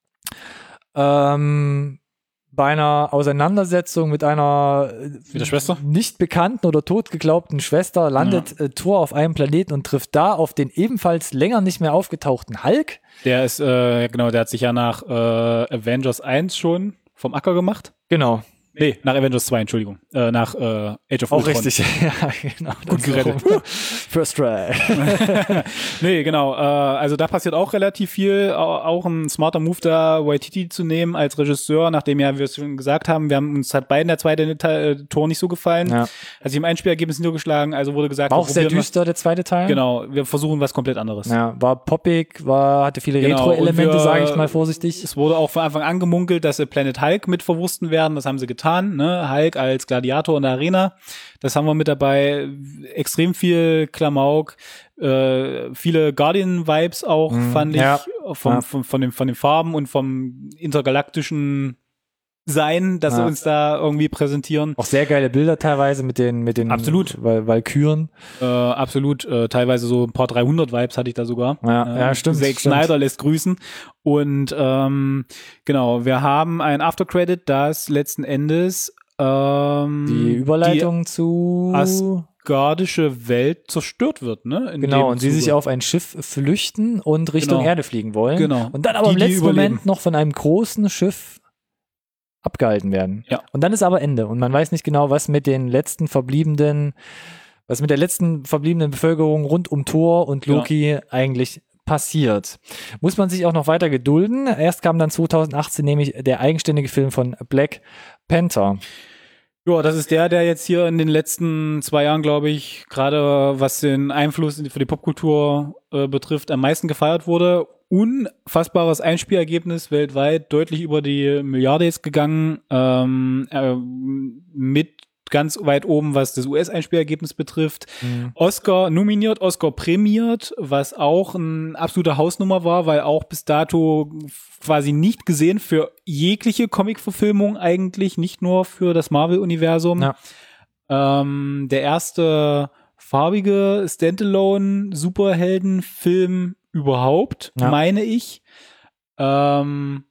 Ähm, bei einer Auseinandersetzung mit einer mit der Schwester? nicht bekannten oder tot geglaubten Schwester landet ja. äh, Thor auf einem Planeten und trifft da auf den ebenfalls länger nicht mehr aufgetauchten Hulk. Der ist, äh, genau, der hat sich ja nach äh, Avengers eins schon vom Acker gemacht. Genau. Nee, nach Avengers zwei, Entschuldigung. Äh, nach äh, Age of Auch Ultron. richtig, ja, genau. Gut gerettet. First try. Nee, genau. Äh, also da passiert auch relativ viel. Auch ein smarter Move da, Waititi zu nehmen als Regisseur, nachdem ja wir es schon gesagt haben, wir haben uns hat beiden der zweite Teil, Tor nicht so gefallen. Ja. Hat sich im Einspielergebnis niedergeschlagen, also wurde gesagt, war auch sehr düster, der zweite Teil. Genau, wir versuchen was komplett anderes. Ja, war poppig, war, hatte viele genau, Retro-Elemente, sage ich mal vorsichtig. Es wurde auch von Anfang an gemunkelt, dass sie Planet Hulk mit verwursten werden, das haben sie getan. Ne? Hulk als Gladiator in der Arena, das haben wir mit dabei, extrem viel Klamauk, äh, viele Guardian-Vibes auch, mm, fand ich, ja. vom, ja. von, von, den, von den Farben und vom intergalaktischen Sein, das ja. sie uns da irgendwie präsentieren. Auch sehr geile Bilder teilweise mit den mit den absolut. Val- Valkyren. Äh, absolut, äh, teilweise so ein paar dreihundert Vibes hatte ich da sogar. Ja, äh, ja stimmt. Zack stimmt. Snyder lässt grüßen. Und ähm, genau, wir haben ein Aftercredit, das letzten Endes ähm, die Überleitung die zu asgardische Welt zerstört wird, ne? In genau, dem und sie Zuge. sich auf ein Schiff flüchten und Richtung Genau. Erde fliegen wollen. Genau. Und dann aber Die, im die letzten überleben. Moment noch von einem großen Schiff abgehalten werden. Ja. Und dann ist aber Ende. Und man weiß nicht genau, was mit den letzten verbliebenen, was mit der letzten verbliebenen Bevölkerung rund um Thor und Loki ja. eigentlich passiert. Muss man sich auch noch weiter gedulden. Erst kam dann zweitausendachtzehn nämlich der eigenständige Film von Black Panther. Ja, das ist der, der jetzt hier in den letzten zwei Jahren, glaube ich, gerade was den Einfluss für die Popkultur äh, betrifft, am meisten gefeiert wurde. Unfassbares Einspielergebnis weltweit, deutlich über die Milliarde jetzt gegangen, ähm, äh, mit ganz weit oben, was das U S-Einspielergebnis betrifft. Mhm. Oscar nominiert, Oscar prämiert, was auch ein absoluter Hausnummer war, weil auch bis dato quasi nicht gesehen für jegliche Comic-Verfilmung eigentlich, nicht nur für das Marvel-Universum. Ja. Ähm, der erste farbige Standalone-Superhelden-Film überhaupt, ja. meine ich. Ähm,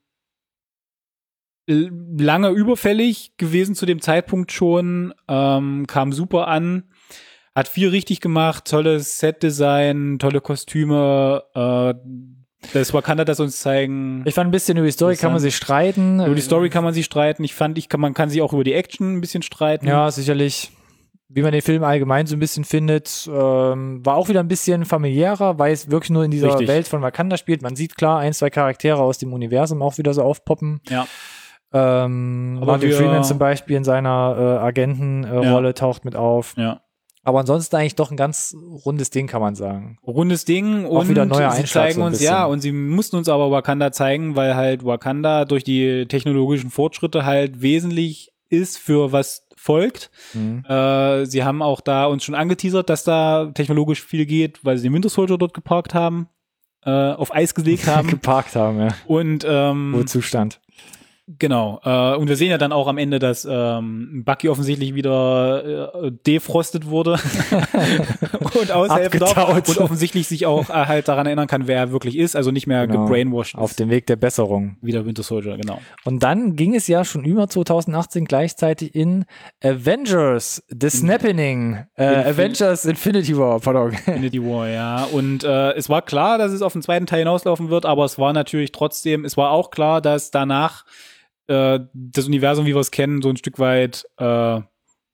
lange überfällig gewesen zu dem Zeitpunkt schon, ähm, kam super an, hat viel richtig gemacht, tolles Set-Design, tolle Kostüme, äh, das Wakanda, das uns zeigen. Ich fand ein bisschen über die Story kann man sich streiten. Über die Story kann man sich streiten. Ich fand, ich kann, man kann sich auch über die Action ein bisschen streiten. Ja, sicherlich. Wie man den Film allgemein so ein bisschen findet, ähm, war auch wieder ein bisschen familiärer, weil es wirklich nur in dieser Richtig. Welt von Wakanda spielt. Man sieht klar ein, zwei Charaktere aus dem Universum auch wieder so aufpoppen. Ja. Ähm, Aber Martin wir, Freeman zum Beispiel in seiner äh, Agentenrolle äh, ja. taucht mit auf. Ja. Aber ansonsten eigentlich doch ein ganz rundes Ding, kann man sagen. Rundes Ding Auch und wieder neuer sie Einschlag zeigen so ein uns, bisschen. ja, und sie mussten uns aber Wakanda zeigen, weil halt Wakanda durch die technologischen Fortschritte halt wesentlich ist für was folgt. Mhm. Äh, sie haben auch da uns schon angeteasert, dass da technologisch viel geht, weil sie den Winter Soldier dort geparkt haben, äh, auf Eis gelegt haben. Geparkt haben, ja. Und ähm, Wo Zustand. Genau. Äh, und wir sehen ja dann auch am Ende, dass ähm, Bucky offensichtlich wieder äh, defrostet wurde und aushelfen darf Abgetaut. und offensichtlich sich auch äh, halt daran erinnern kann, wer er wirklich ist, also nicht mehr Genau. gebrainwashed Auf ist. dem Weg der Besserung. Wie der Winter Soldier, genau. Und dann ging es ja schon über zwanzig achtzehn gleichzeitig in Avengers, The Snappening, äh, Infin- Avengers Infinity War, pardon. Infinity War, ja. Und äh, es war klar, dass es auf den zweiten Teil hinauslaufen wird, aber es war natürlich trotzdem, es war auch klar, dass danach äh, das Universum, wie wir es kennen, so ein Stück weit äh,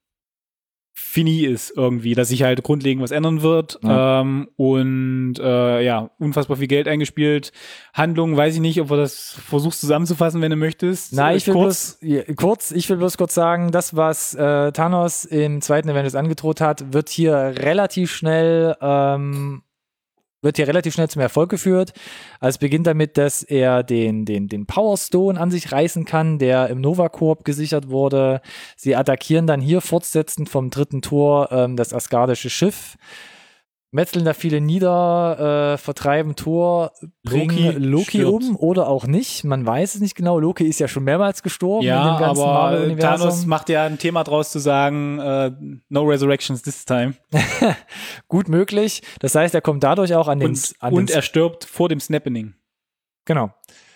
fini ist irgendwie, dass sich halt grundlegend was ändern wird. Ja. Ähm, und äh, ja, unfassbar viel Geld eingespielt. Handlung, weiß ich nicht, ob du das versuchst zusammenzufassen, wenn du möchtest. Nein, ich will kurz. bloß, ja, kurz, ich will bloß kurz sagen, das, was äh, Thanos im zweiten Avengers angedroht hat, wird hier relativ schnell ähm, wird hier relativ schnell zum Erfolg geführt. Also es beginnt damit, dass er den, den, den Power Stone an sich reißen kann, der im Nova Corp gesichert wurde. Sie attackieren dann hier fortsetzend vom dritten Tor ähm, das asgardische Schiff, metzeln da viele nieder, äh, vertreiben Tor, bringen Loki Loki stirbt. um oder auch nicht. Man weiß es nicht genau. Loki ist ja schon mehrmals gestorben in Ja, dem ganzen aber Marvel-Universum. Thanos macht ja ein Thema draus zu sagen, äh, no resurrections this time. Gut möglich. Das heißt, er kommt dadurch auch an den... Und, an und den er stirbt vor dem Snappening. Genau.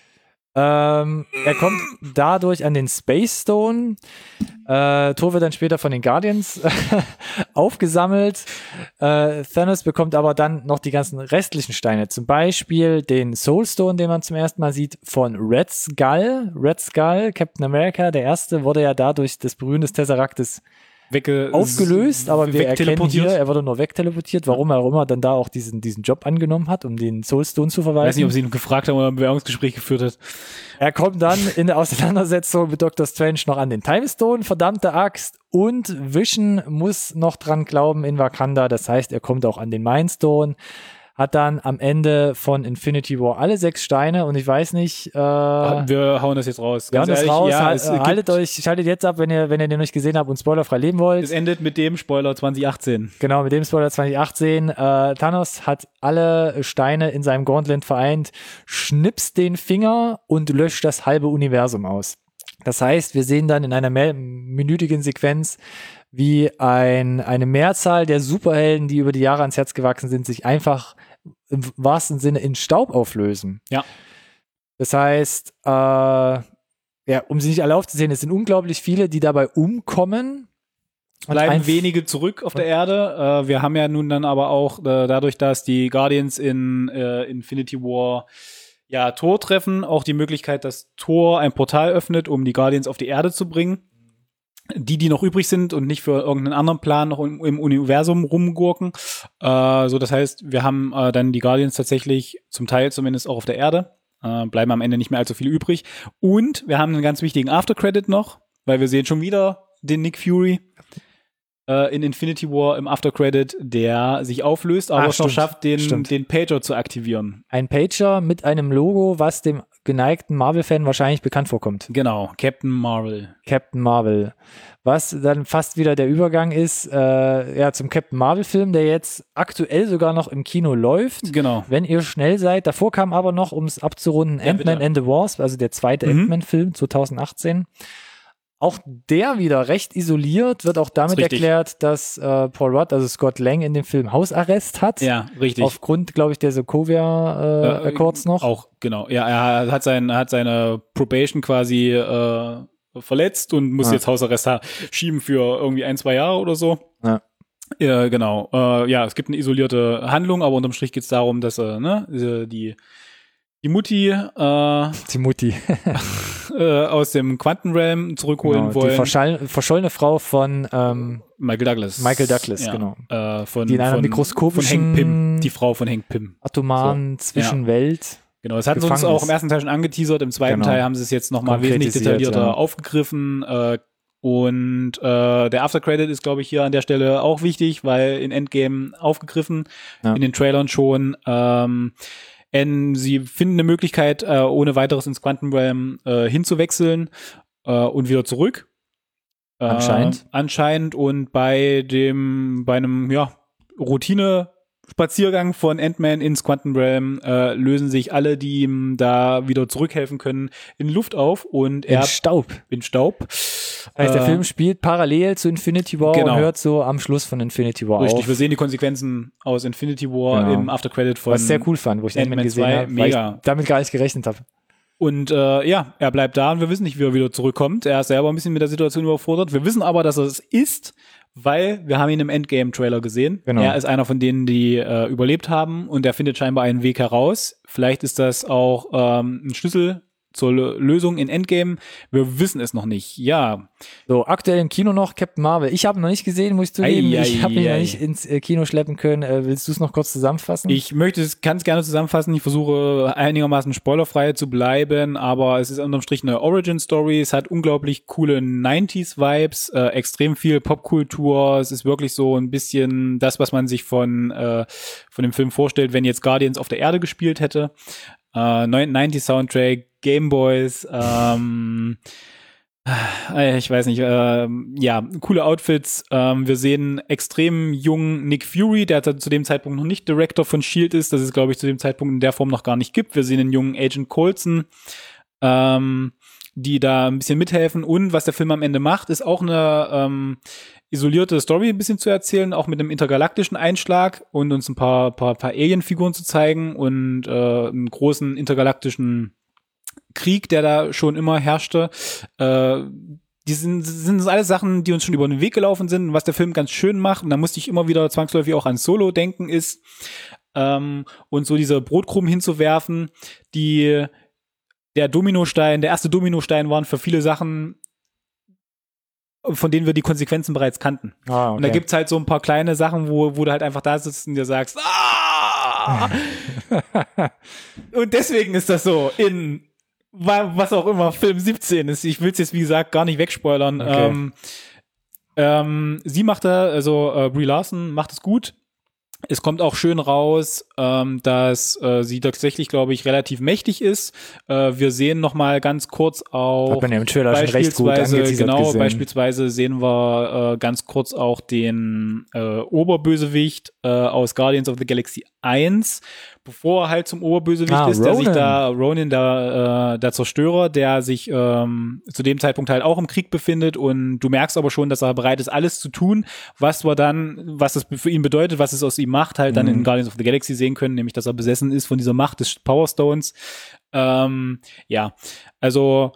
Ähm, er kommt dadurch an den Space Stone. Äh, Thor wird dann später von den Guardians aufgesammelt. Äh, Thanos bekommt aber dann noch die ganzen restlichen Steine. Zum Beispiel den Soul Stone, den man zum ersten Mal sieht, von Red Skull. Red Skull, Captain America, der erste, wurde ja dadurch des Berühren des Tesseractes Wegge aufgelöst, aber wir erkennen hier, wegteleportiert. er wurde nur wegteleportiert, warum er auch immer dann da auch diesen, diesen Job angenommen hat, um den Soul Stone zu Ich weiß nicht, verwalten. ob sie ihn gefragt haben oder ein Bewerbungsgespräch geführt hat. Er kommt dann in der Auseinandersetzung mit Doctor Strange noch an den Time Stone, verdammte Axt, und Vision muss noch dran glauben in Wakanda, das heißt, er kommt auch an den Mind Stone, hat dann am Ende von Infinity War alle sechs Steine und ich weiß nicht, äh, Wir hauen das jetzt raus. wir hauen Ganz das ehrlich, raus, ja, halt, es, äh, gibt, haltet euch, schaltet jetzt ab, wenn ihr, wenn ihr den noch nicht gesehen habt und spoilerfrei leben wollt. es endet mit dem Spoiler zwanzig achtzehn. Genau, mit dem Spoiler zwanzig achtzehn. Äh, Thanos hat alle Steine in seinem Gauntlet vereint, schnipst den Finger und löscht das halbe Universum aus. Das heißt, wir sehen dann in einer mehr- minütigen Sequenz, wie ein, eine Mehrzahl der Superhelden, die über die Jahre ans Herz gewachsen sind, sich einfach im wahrsten Sinne in Staub auflösen. Ja. Das heißt, äh, ja, um sie nicht alle aufzuzählen, es sind unglaublich viele, die dabei umkommen. Und Bleiben ein- wenige zurück auf der Erde. Äh, wir haben ja nun dann aber auch, äh, dadurch, dass die Guardians in äh, Infinity War ja Thor treffen, auch die Möglichkeit, dass Thor ein Portal öffnet, um die Guardians auf die Erde zu bringen. Die, die noch übrig sind und nicht für irgendeinen anderen Plan noch im, im Universum rumgurken. Äh, so, das heißt, wir haben äh, dann die Guardians tatsächlich zum Teil zumindest auch auf der Erde. Äh, bleiben am Ende nicht mehr allzu viele übrig. Und wir haben einen ganz wichtigen Aftercredit noch, weil wir sehen schon wieder den Nick Fury äh, in Infinity War im Aftercredit, der sich auflöst, aber Ah, es noch stimmt, schafft, den, stimmt. den Pager zu aktivieren. Ein Pager mit einem Logo, was dem geneigten Marvel-Fan wahrscheinlich bekannt vorkommt. Genau, Captain Marvel. Captain Marvel. Was dann fast wieder der Übergang ist, äh, ja, zum Captain Marvel-Film, der jetzt aktuell sogar noch im Kino läuft. Genau. Wenn ihr schnell seid. Davor kam aber noch, um es abzurunden, Ja, Ant-Man bitte. and the Wasp, also der zweite Mhm. Ant-Man-Film zwanzig achtzehn. Auch der wieder recht isoliert, wird auch damit Ist richtig. erklärt, dass äh, Paul Rudd, also Scott Lang, in dem Film Hausarrest hat. Ja, richtig. Aufgrund, glaube ich, der Sokovia äh, Accords noch. Auch, genau. Ja, er hat, sein, er hat seine Probation quasi äh, verletzt und muss Ja. jetzt Hausarrest ha- schieben für irgendwie ein, zwei Jahre oder so. Ja. Ja, genau. Äh, ja, es gibt eine isolierte Handlung, aber unterm Strich geht es darum, dass äh, ne, diese- die, die Mutti äh, Die Mutti. äh, aus dem Quantenrealm zurückholen Genau, die wollen. verschall verschollene Frau von ähm, Michael Douglas. Michael Douglas, ja. genau. Äh, von, Die in einer von, mikroskopischen- von Hank Pym. Die Frau von Hank Pym. atomaren Zwischenwelt. Genau, das hatten sie uns gefangen auch ist. im ersten Teil schon angeteasert. Im zweiten Genau. Teil haben sie es jetzt nochmal wesentlich Konkretisiert, detaillierter ja. aufgegriffen. Äh, Und äh, der Aftercredit ist, glaube ich, hier an der Stelle auch wichtig, weil in Endgame aufgegriffen, ja. in den Trailern schon. Ähm, en, sie finden eine Möglichkeit, äh, ohne weiteres ins Quantum Realm äh, hinzuwechseln äh, und wieder zurück. Äh, anscheinend. Anscheinend. Und bei dem, bei einem, ja, Routine Spaziergang von Ant-Man ins Quantum Realm äh, lösen sich alle, die ihm da wieder zurückhelfen können, in Luft auf und er in Staub. In Staub. Das heißt, der äh, Film spielt parallel zu Infinity War genau. und hört so am Schluss von Infinity War Richtig, auf. wir sehen die Konsequenzen aus Infinity War genau. im Aftercredit von was ich sehr cool fand, wo ich Ant-Man gesehen habe, weil ich damit gar nicht gerechnet habe. Und äh, ja, er bleibt da und wir wissen nicht, wie er wieder zurückkommt. Er ist selber ein bisschen mit der Situation überfordert. Wir wissen aber, dass er es ist, weil wir haben ihn im Endgame-Trailer gesehen. Genau. Er ist einer von denen, die äh, überlebt haben und er findet scheinbar einen Weg heraus. Vielleicht ist das auch ähm, ein Schlüssel zur L- Lösung in Endgame. Wir wissen es noch nicht. Ja. So, aktuell im Kino noch Captain Marvel. Ich habe ihn noch nicht gesehen, muss ich zugeben. Ei, ich habe ihn ja nicht ins äh, Kino schleppen können. Äh, willst du es noch kurz zusammenfassen? Ich möchte es, kann es gerne zusammenfassen. Ich versuche einigermaßen spoilerfrei zu bleiben, aber es ist unterm Strich eine Origin-Story. Es hat unglaublich coole neunziger-Vibes, äh, extrem viel Popkultur. Es ist wirklich so ein bisschen das, was man sich von, äh, von dem Film vorstellt, wenn jetzt Guardians auf der Erde gespielt hätte. Äh, neunziger-Soundtrack, Gameboys, ähm, ich weiß nicht, äh, ja, coole Outfits. Ähm, wir sehen extrem jungen Nick Fury, der zu dem Zeitpunkt noch nicht Director von S H I E L D ist, das es, glaube ich, zu dem Zeitpunkt in der Form noch gar nicht gibt. Wir sehen den jungen Agent Coulson, ähm, die da ein bisschen mithelfen. Und was der Film am Ende macht, ist auch eine ähm, isolierte Story ein bisschen zu erzählen, auch mit einem intergalaktischen Einschlag und uns ein paar, paar, paar Alien-Figuren zu zeigen und äh, einen großen intergalaktischen Krieg, der da schon immer herrschte. Äh, die sind, sind alles Sachen, die uns schon über den Weg gelaufen sind. Und was der Film ganz schön macht, und da musste ich immer wieder zwangsläufig auch an Solo denken, ist, ähm, und so diese Brotkrumen hinzuwerfen, die der Dominostein, der erste Dominostein waren für viele Sachen, von denen wir die Konsequenzen bereits kannten. Ah, okay. Und da gibt's halt so ein paar kleine Sachen, wo, wo du halt einfach da sitzt und dir sagst, ah! Und deswegen ist das so in was auch immer Film siebzehn ist. Ich will es jetzt, wie gesagt, gar nicht wegspoilern. Okay. Ähm, ähm, sie macht da, also äh, Brie Larson macht es gut. Es kommt auch schön raus, ähm, dass äh, sie tatsächlich, glaube ich, relativ mächtig ist. Äh, wir sehen noch mal ganz kurz auch hat man ja im Trailer schon recht gut genau, gesehen. Beispielsweise sehen wir äh, ganz kurz auch den äh, Oberbösewicht äh, aus Guardians of the Galaxy eins, bevor er halt zum Oberbösewicht ah, ist, Ronan. der sich da, Ronan, der, äh, der Zerstörer, der sich ähm, zu dem Zeitpunkt halt auch im Krieg befindet und du merkst aber schon, dass er bereit ist, alles zu tun, was wir dann, was das für ihn bedeutet, was es aus ihm macht, halt dann mhm. in Guardians of the Galaxy sehen können, nämlich, dass er besessen ist von dieser Macht des Power Stones. Ähm, ja, also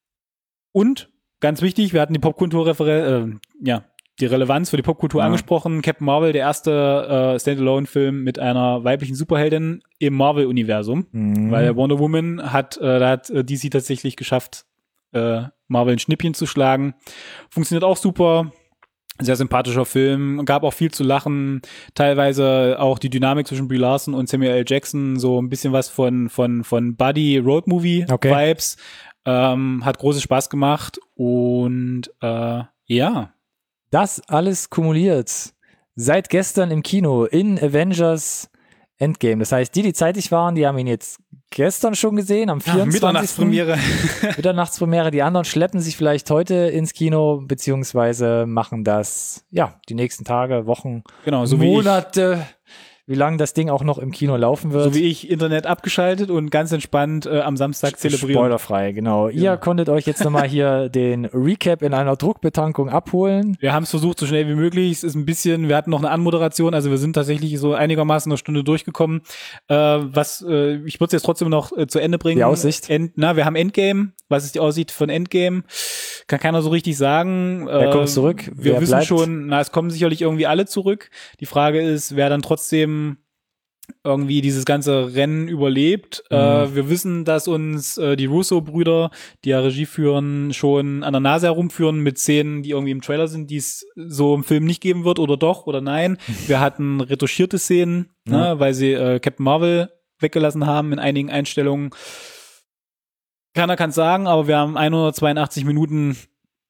und, ganz wichtig, wir hatten die Popkultur-Referenz, äh, ja, die Relevanz für die Popkultur ja. angesprochen. Captain Marvel, der erste äh, Standalone-Film mit einer weiblichen Superheldin im Marvel-Universum. Mhm. Weil Wonder Woman hat, äh, da hat D C tatsächlich geschafft, äh, Marvel ein Schnippchen zu schlagen. Funktioniert auch super. Sehr sympathischer Film. Gab auch viel zu lachen. Teilweise auch die Dynamik zwischen Brie Larson und Samuel L. Jackson. So ein bisschen was von, von, von Buddy Road Movie okay. Vibes. Ähm, hat großen Spaß gemacht. Und, äh, ja. Das alles kumuliert seit gestern im Kino in Avengers Endgame. Das heißt, die, die zeitig waren, die haben ihn jetzt gestern schon gesehen, am vierundzwanzigsten Mitternachtspremiere. Mitternachtspremiere. Die anderen schleppen sich vielleicht heute ins Kino, beziehungsweise machen das, ja, die nächsten Tage, Wochen, genau, so Monate. Wie ich. Wie lange das Ding auch noch im Kino laufen wird. So wie ich, Internet abgeschaltet und ganz entspannt äh, am Samstag zelebrieren. Spoilerfrei, genau. Ja. Ihr konntet euch jetzt nochmal hier den Recap in einer Druckbetankung abholen. Wir haben es versucht, so schnell wie möglich. Es ist ein bisschen, wir hatten noch eine Anmoderation, also wir sind tatsächlich so einigermaßen eine Stunde durchgekommen. Äh, was, äh, ich würde es jetzt trotzdem noch äh, zu Ende bringen. Die Aussicht. End, na, wir haben Endgame. Was ist die Aussicht von Endgame? Kann keiner so richtig sagen. Wer äh, kommt zurück? Wir wer wissen bleibt? schon, na, es kommen sicherlich irgendwie alle zurück. Die Frage ist, wer dann trotzdem irgendwie dieses ganze Rennen überlebt. Mhm. Äh, wir wissen, dass uns äh, die Russo-Brüder, die ja Regie führen, schon an der Nase herumführen mit Szenen, die irgendwie im Trailer sind, die es so im Film nicht geben wird oder doch oder nein. Wir hatten retuschierte Szenen, mhm. ne, weil sie äh, Captain Marvel weggelassen haben in einigen Einstellungen. Keiner kann es sagen, aber wir haben hundertzweiundachtzig Minuten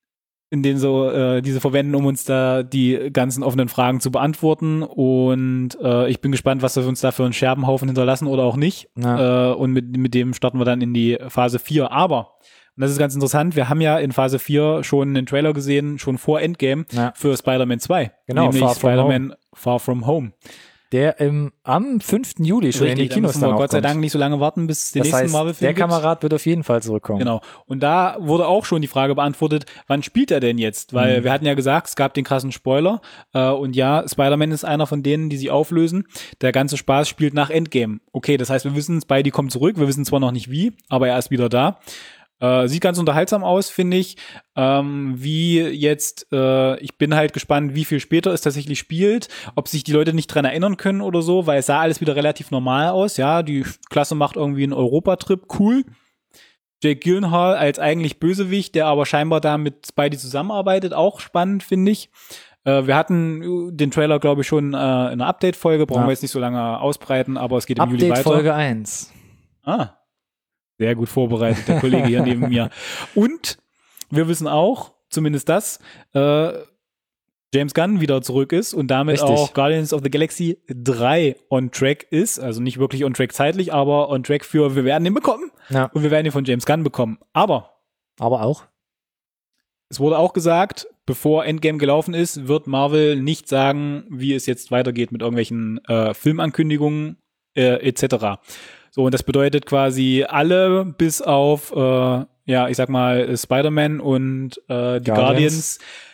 in denen so äh, diese verwenden, um uns da die ganzen offenen Fragen zu beantworten. Und äh, ich bin gespannt, was wir uns da für einen Scherbenhaufen hinterlassen oder auch nicht. Ja. Äh, und mit, mit dem starten wir dann in die Phase vier. Aber, und das ist ganz interessant, wir haben ja in Phase vier schon einen Trailer gesehen, schon vor Endgame, ja. für Spider-Man zwei. Genau, nämlich Far Spider-Man Far From Home. Der im, am fünften Juli schon Richtig, in die Kinos dann, dann Gott sei Dank nicht so lange warten, bis es den das nächsten heißt, Marvel-Film der Kamerad wird auf jeden Fall zurückkommen. Genau. Und da wurde auch schon die Frage beantwortet, wann spielt er denn jetzt? Weil mhm. wir hatten ja gesagt, es gab den krassen Spoiler. Äh, und ja, Spider-Man ist einer von denen, die sich auflösen. Der ganze Spaß spielt nach Endgame. Okay, das heißt, wir wissen, Spidey kommt zurück. Wir wissen zwar noch nicht wie, aber er ist wieder da. Äh, sieht ganz unterhaltsam aus, finde ich. Ähm, wie jetzt, äh, ich bin halt gespannt, wie viel später es tatsächlich spielt, ob sich die Leute nicht dran erinnern können oder so, weil es sah alles wieder relativ normal aus. Ja, die Klasse macht irgendwie einen Europatrip, cool. Jake Gyllenhaal als eigentlich Bösewicht, der aber scheinbar da mit Spidey zusammenarbeitet, auch spannend, finde ich. Äh, wir hatten den Trailer, glaube ich, schon äh, in einer Update-Folge, brauchen ja. wir jetzt nicht so lange ausbreiten, aber es geht im Update Juli weiter. Folge eins. Ah. Sehr gut vorbereitet, der Kollege hier neben mir. Und wir wissen auch, zumindest das, äh, James Gunn wieder zurück ist und damit Richtig. auch Guardians of the Galaxy drei on track ist. Also nicht wirklich on track zeitlich, aber on track für, wir werden ihn bekommen. Ja. Und wir werden ihn von James Gunn bekommen. Aber. Aber auch. Es wurde auch gesagt, bevor Endgame gelaufen ist, wird Marvel nicht sagen, wie es jetzt weitergeht mit irgendwelchen äh, Filmankündigungen äh, et cetera. So, und das bedeutet quasi alle bis auf, äh, ja, ich sag mal, Spider-Man und äh, die Guardians. Guardians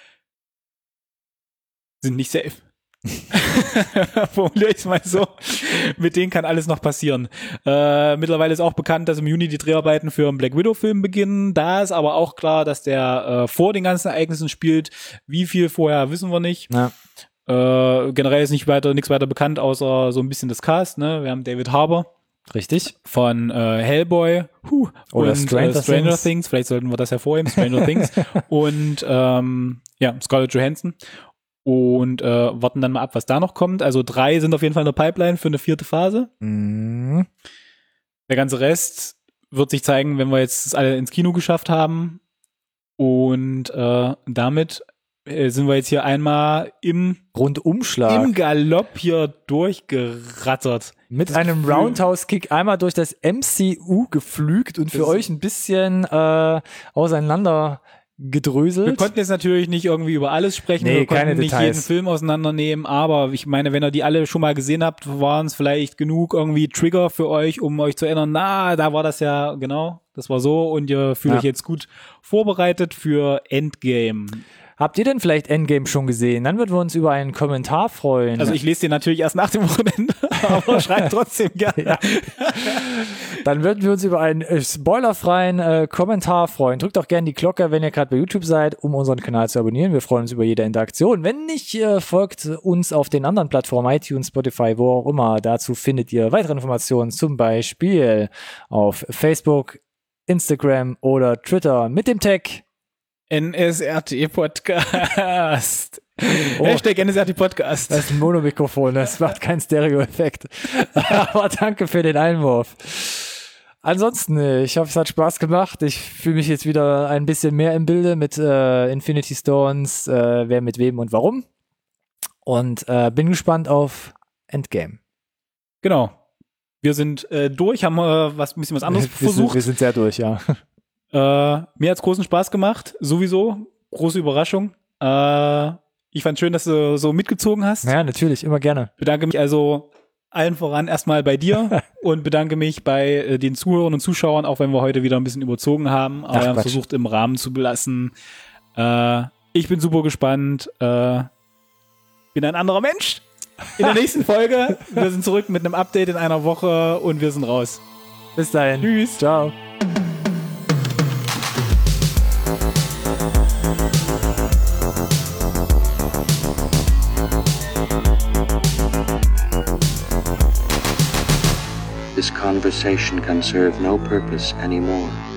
sind nicht safe. Formuliere ich es mal so. Mit denen kann alles noch passieren. Äh, mittlerweile ist auch bekannt, dass im Juni die Dreharbeiten für einen Black Widow-Film beginnen. Da ist aber auch klar, dass der äh, vor den ganzen Ereignissen spielt. Wie viel vorher, wissen wir nicht. Ja. Äh, generell ist nicht weiter, nichts weiter bekannt, außer so ein bisschen das Cast. Ne? Wir haben David Harbour. Richtig. Von äh, Hellboy huh, oder und Stranger, äh, Stranger Things. Things. Vielleicht sollten wir das hervorheben, Stranger Things. Und ähm, ja, Scarlett Johansson. Und äh, warten dann mal ab, was da noch kommt. Also drei sind auf jeden Fall in der Pipeline für eine vierte Phase. Mhm. Der ganze Rest wird sich zeigen, wenn wir jetzt das alle ins Kino geschafft haben. Und äh, damit äh, sind wir jetzt hier einmal im Rundumschlag, im Galopp hier durchgerattert. Mit das einem Roundhouse-Kick einmal durch das M C U geflügt und für das euch ein bisschen äh, auseinander gedröselt. Wir konnten jetzt natürlich nicht irgendwie über alles sprechen, nee, wir konnten keine nicht Details. jeden Film auseinandernehmen, aber ich meine, wenn ihr die alle schon mal gesehen habt, waren es vielleicht genug irgendwie Trigger für euch, um euch zu erinnern, na, da war das ja, genau, das war so und ihr fühlt ja. euch jetzt gut vorbereitet für Endgame. Habt ihr denn vielleicht Endgame schon gesehen? Dann würden wir uns über einen Kommentar freuen. Also ich lese den natürlich erst nach dem Wochenende, aber schreibt trotzdem gerne. Ja. Dann würden wir uns über einen spoilerfreien äh, Kommentar freuen. Drückt auch gerne die Glocke, wenn ihr gerade bei YouTube seid, um unseren Kanal zu abonnieren. Wir freuen uns über jede Interaktion. Wenn nicht, äh, folgt uns auf den anderen Plattformen, iTunes, Spotify, wo auch immer. Dazu findet ihr weitere Informationen, zum Beispiel auf Facebook, Instagram oder Twitter mit dem Tag N S R T Podcast. Oh. Hashtag N S R T Podcast. Das ist ein Monomikrofon, das macht keinen Stereo-Effekt. Aber danke für den Einwurf. Ansonsten, ich hoffe, es hat Spaß gemacht. Ich fühle mich jetzt wieder ein bisschen mehr im Bilde mit äh, Infinity Stones, äh, wer mit wem und warum. Und äh, bin gespannt auf Endgame. Genau. Wir sind äh, durch, haben äh, was, ein bisschen was anderes wir versucht. Sind, wir sind sehr durch, ja. Äh, mir hat's großen Spaß gemacht, sowieso. Große Überraschung. Äh, ich fand schön, dass du so mitgezogen hast. Ja, natürlich, immer gerne. Bedanke mich also allen voran erstmal bei dir und bedanke mich bei äh, den Zuhörern und Zuschauern, auch wenn wir heute wieder ein bisschen überzogen haben, aber wir haben versucht im Rahmen zu belassen. Äh, ich bin super gespannt. Äh, bin ein anderer Mensch. In der nächsten Folge. Wir sind zurück mit einem Update in einer Woche und wir sind raus. Bis dahin. Tschüss. Ciao. This conversation can serve no purpose anymore.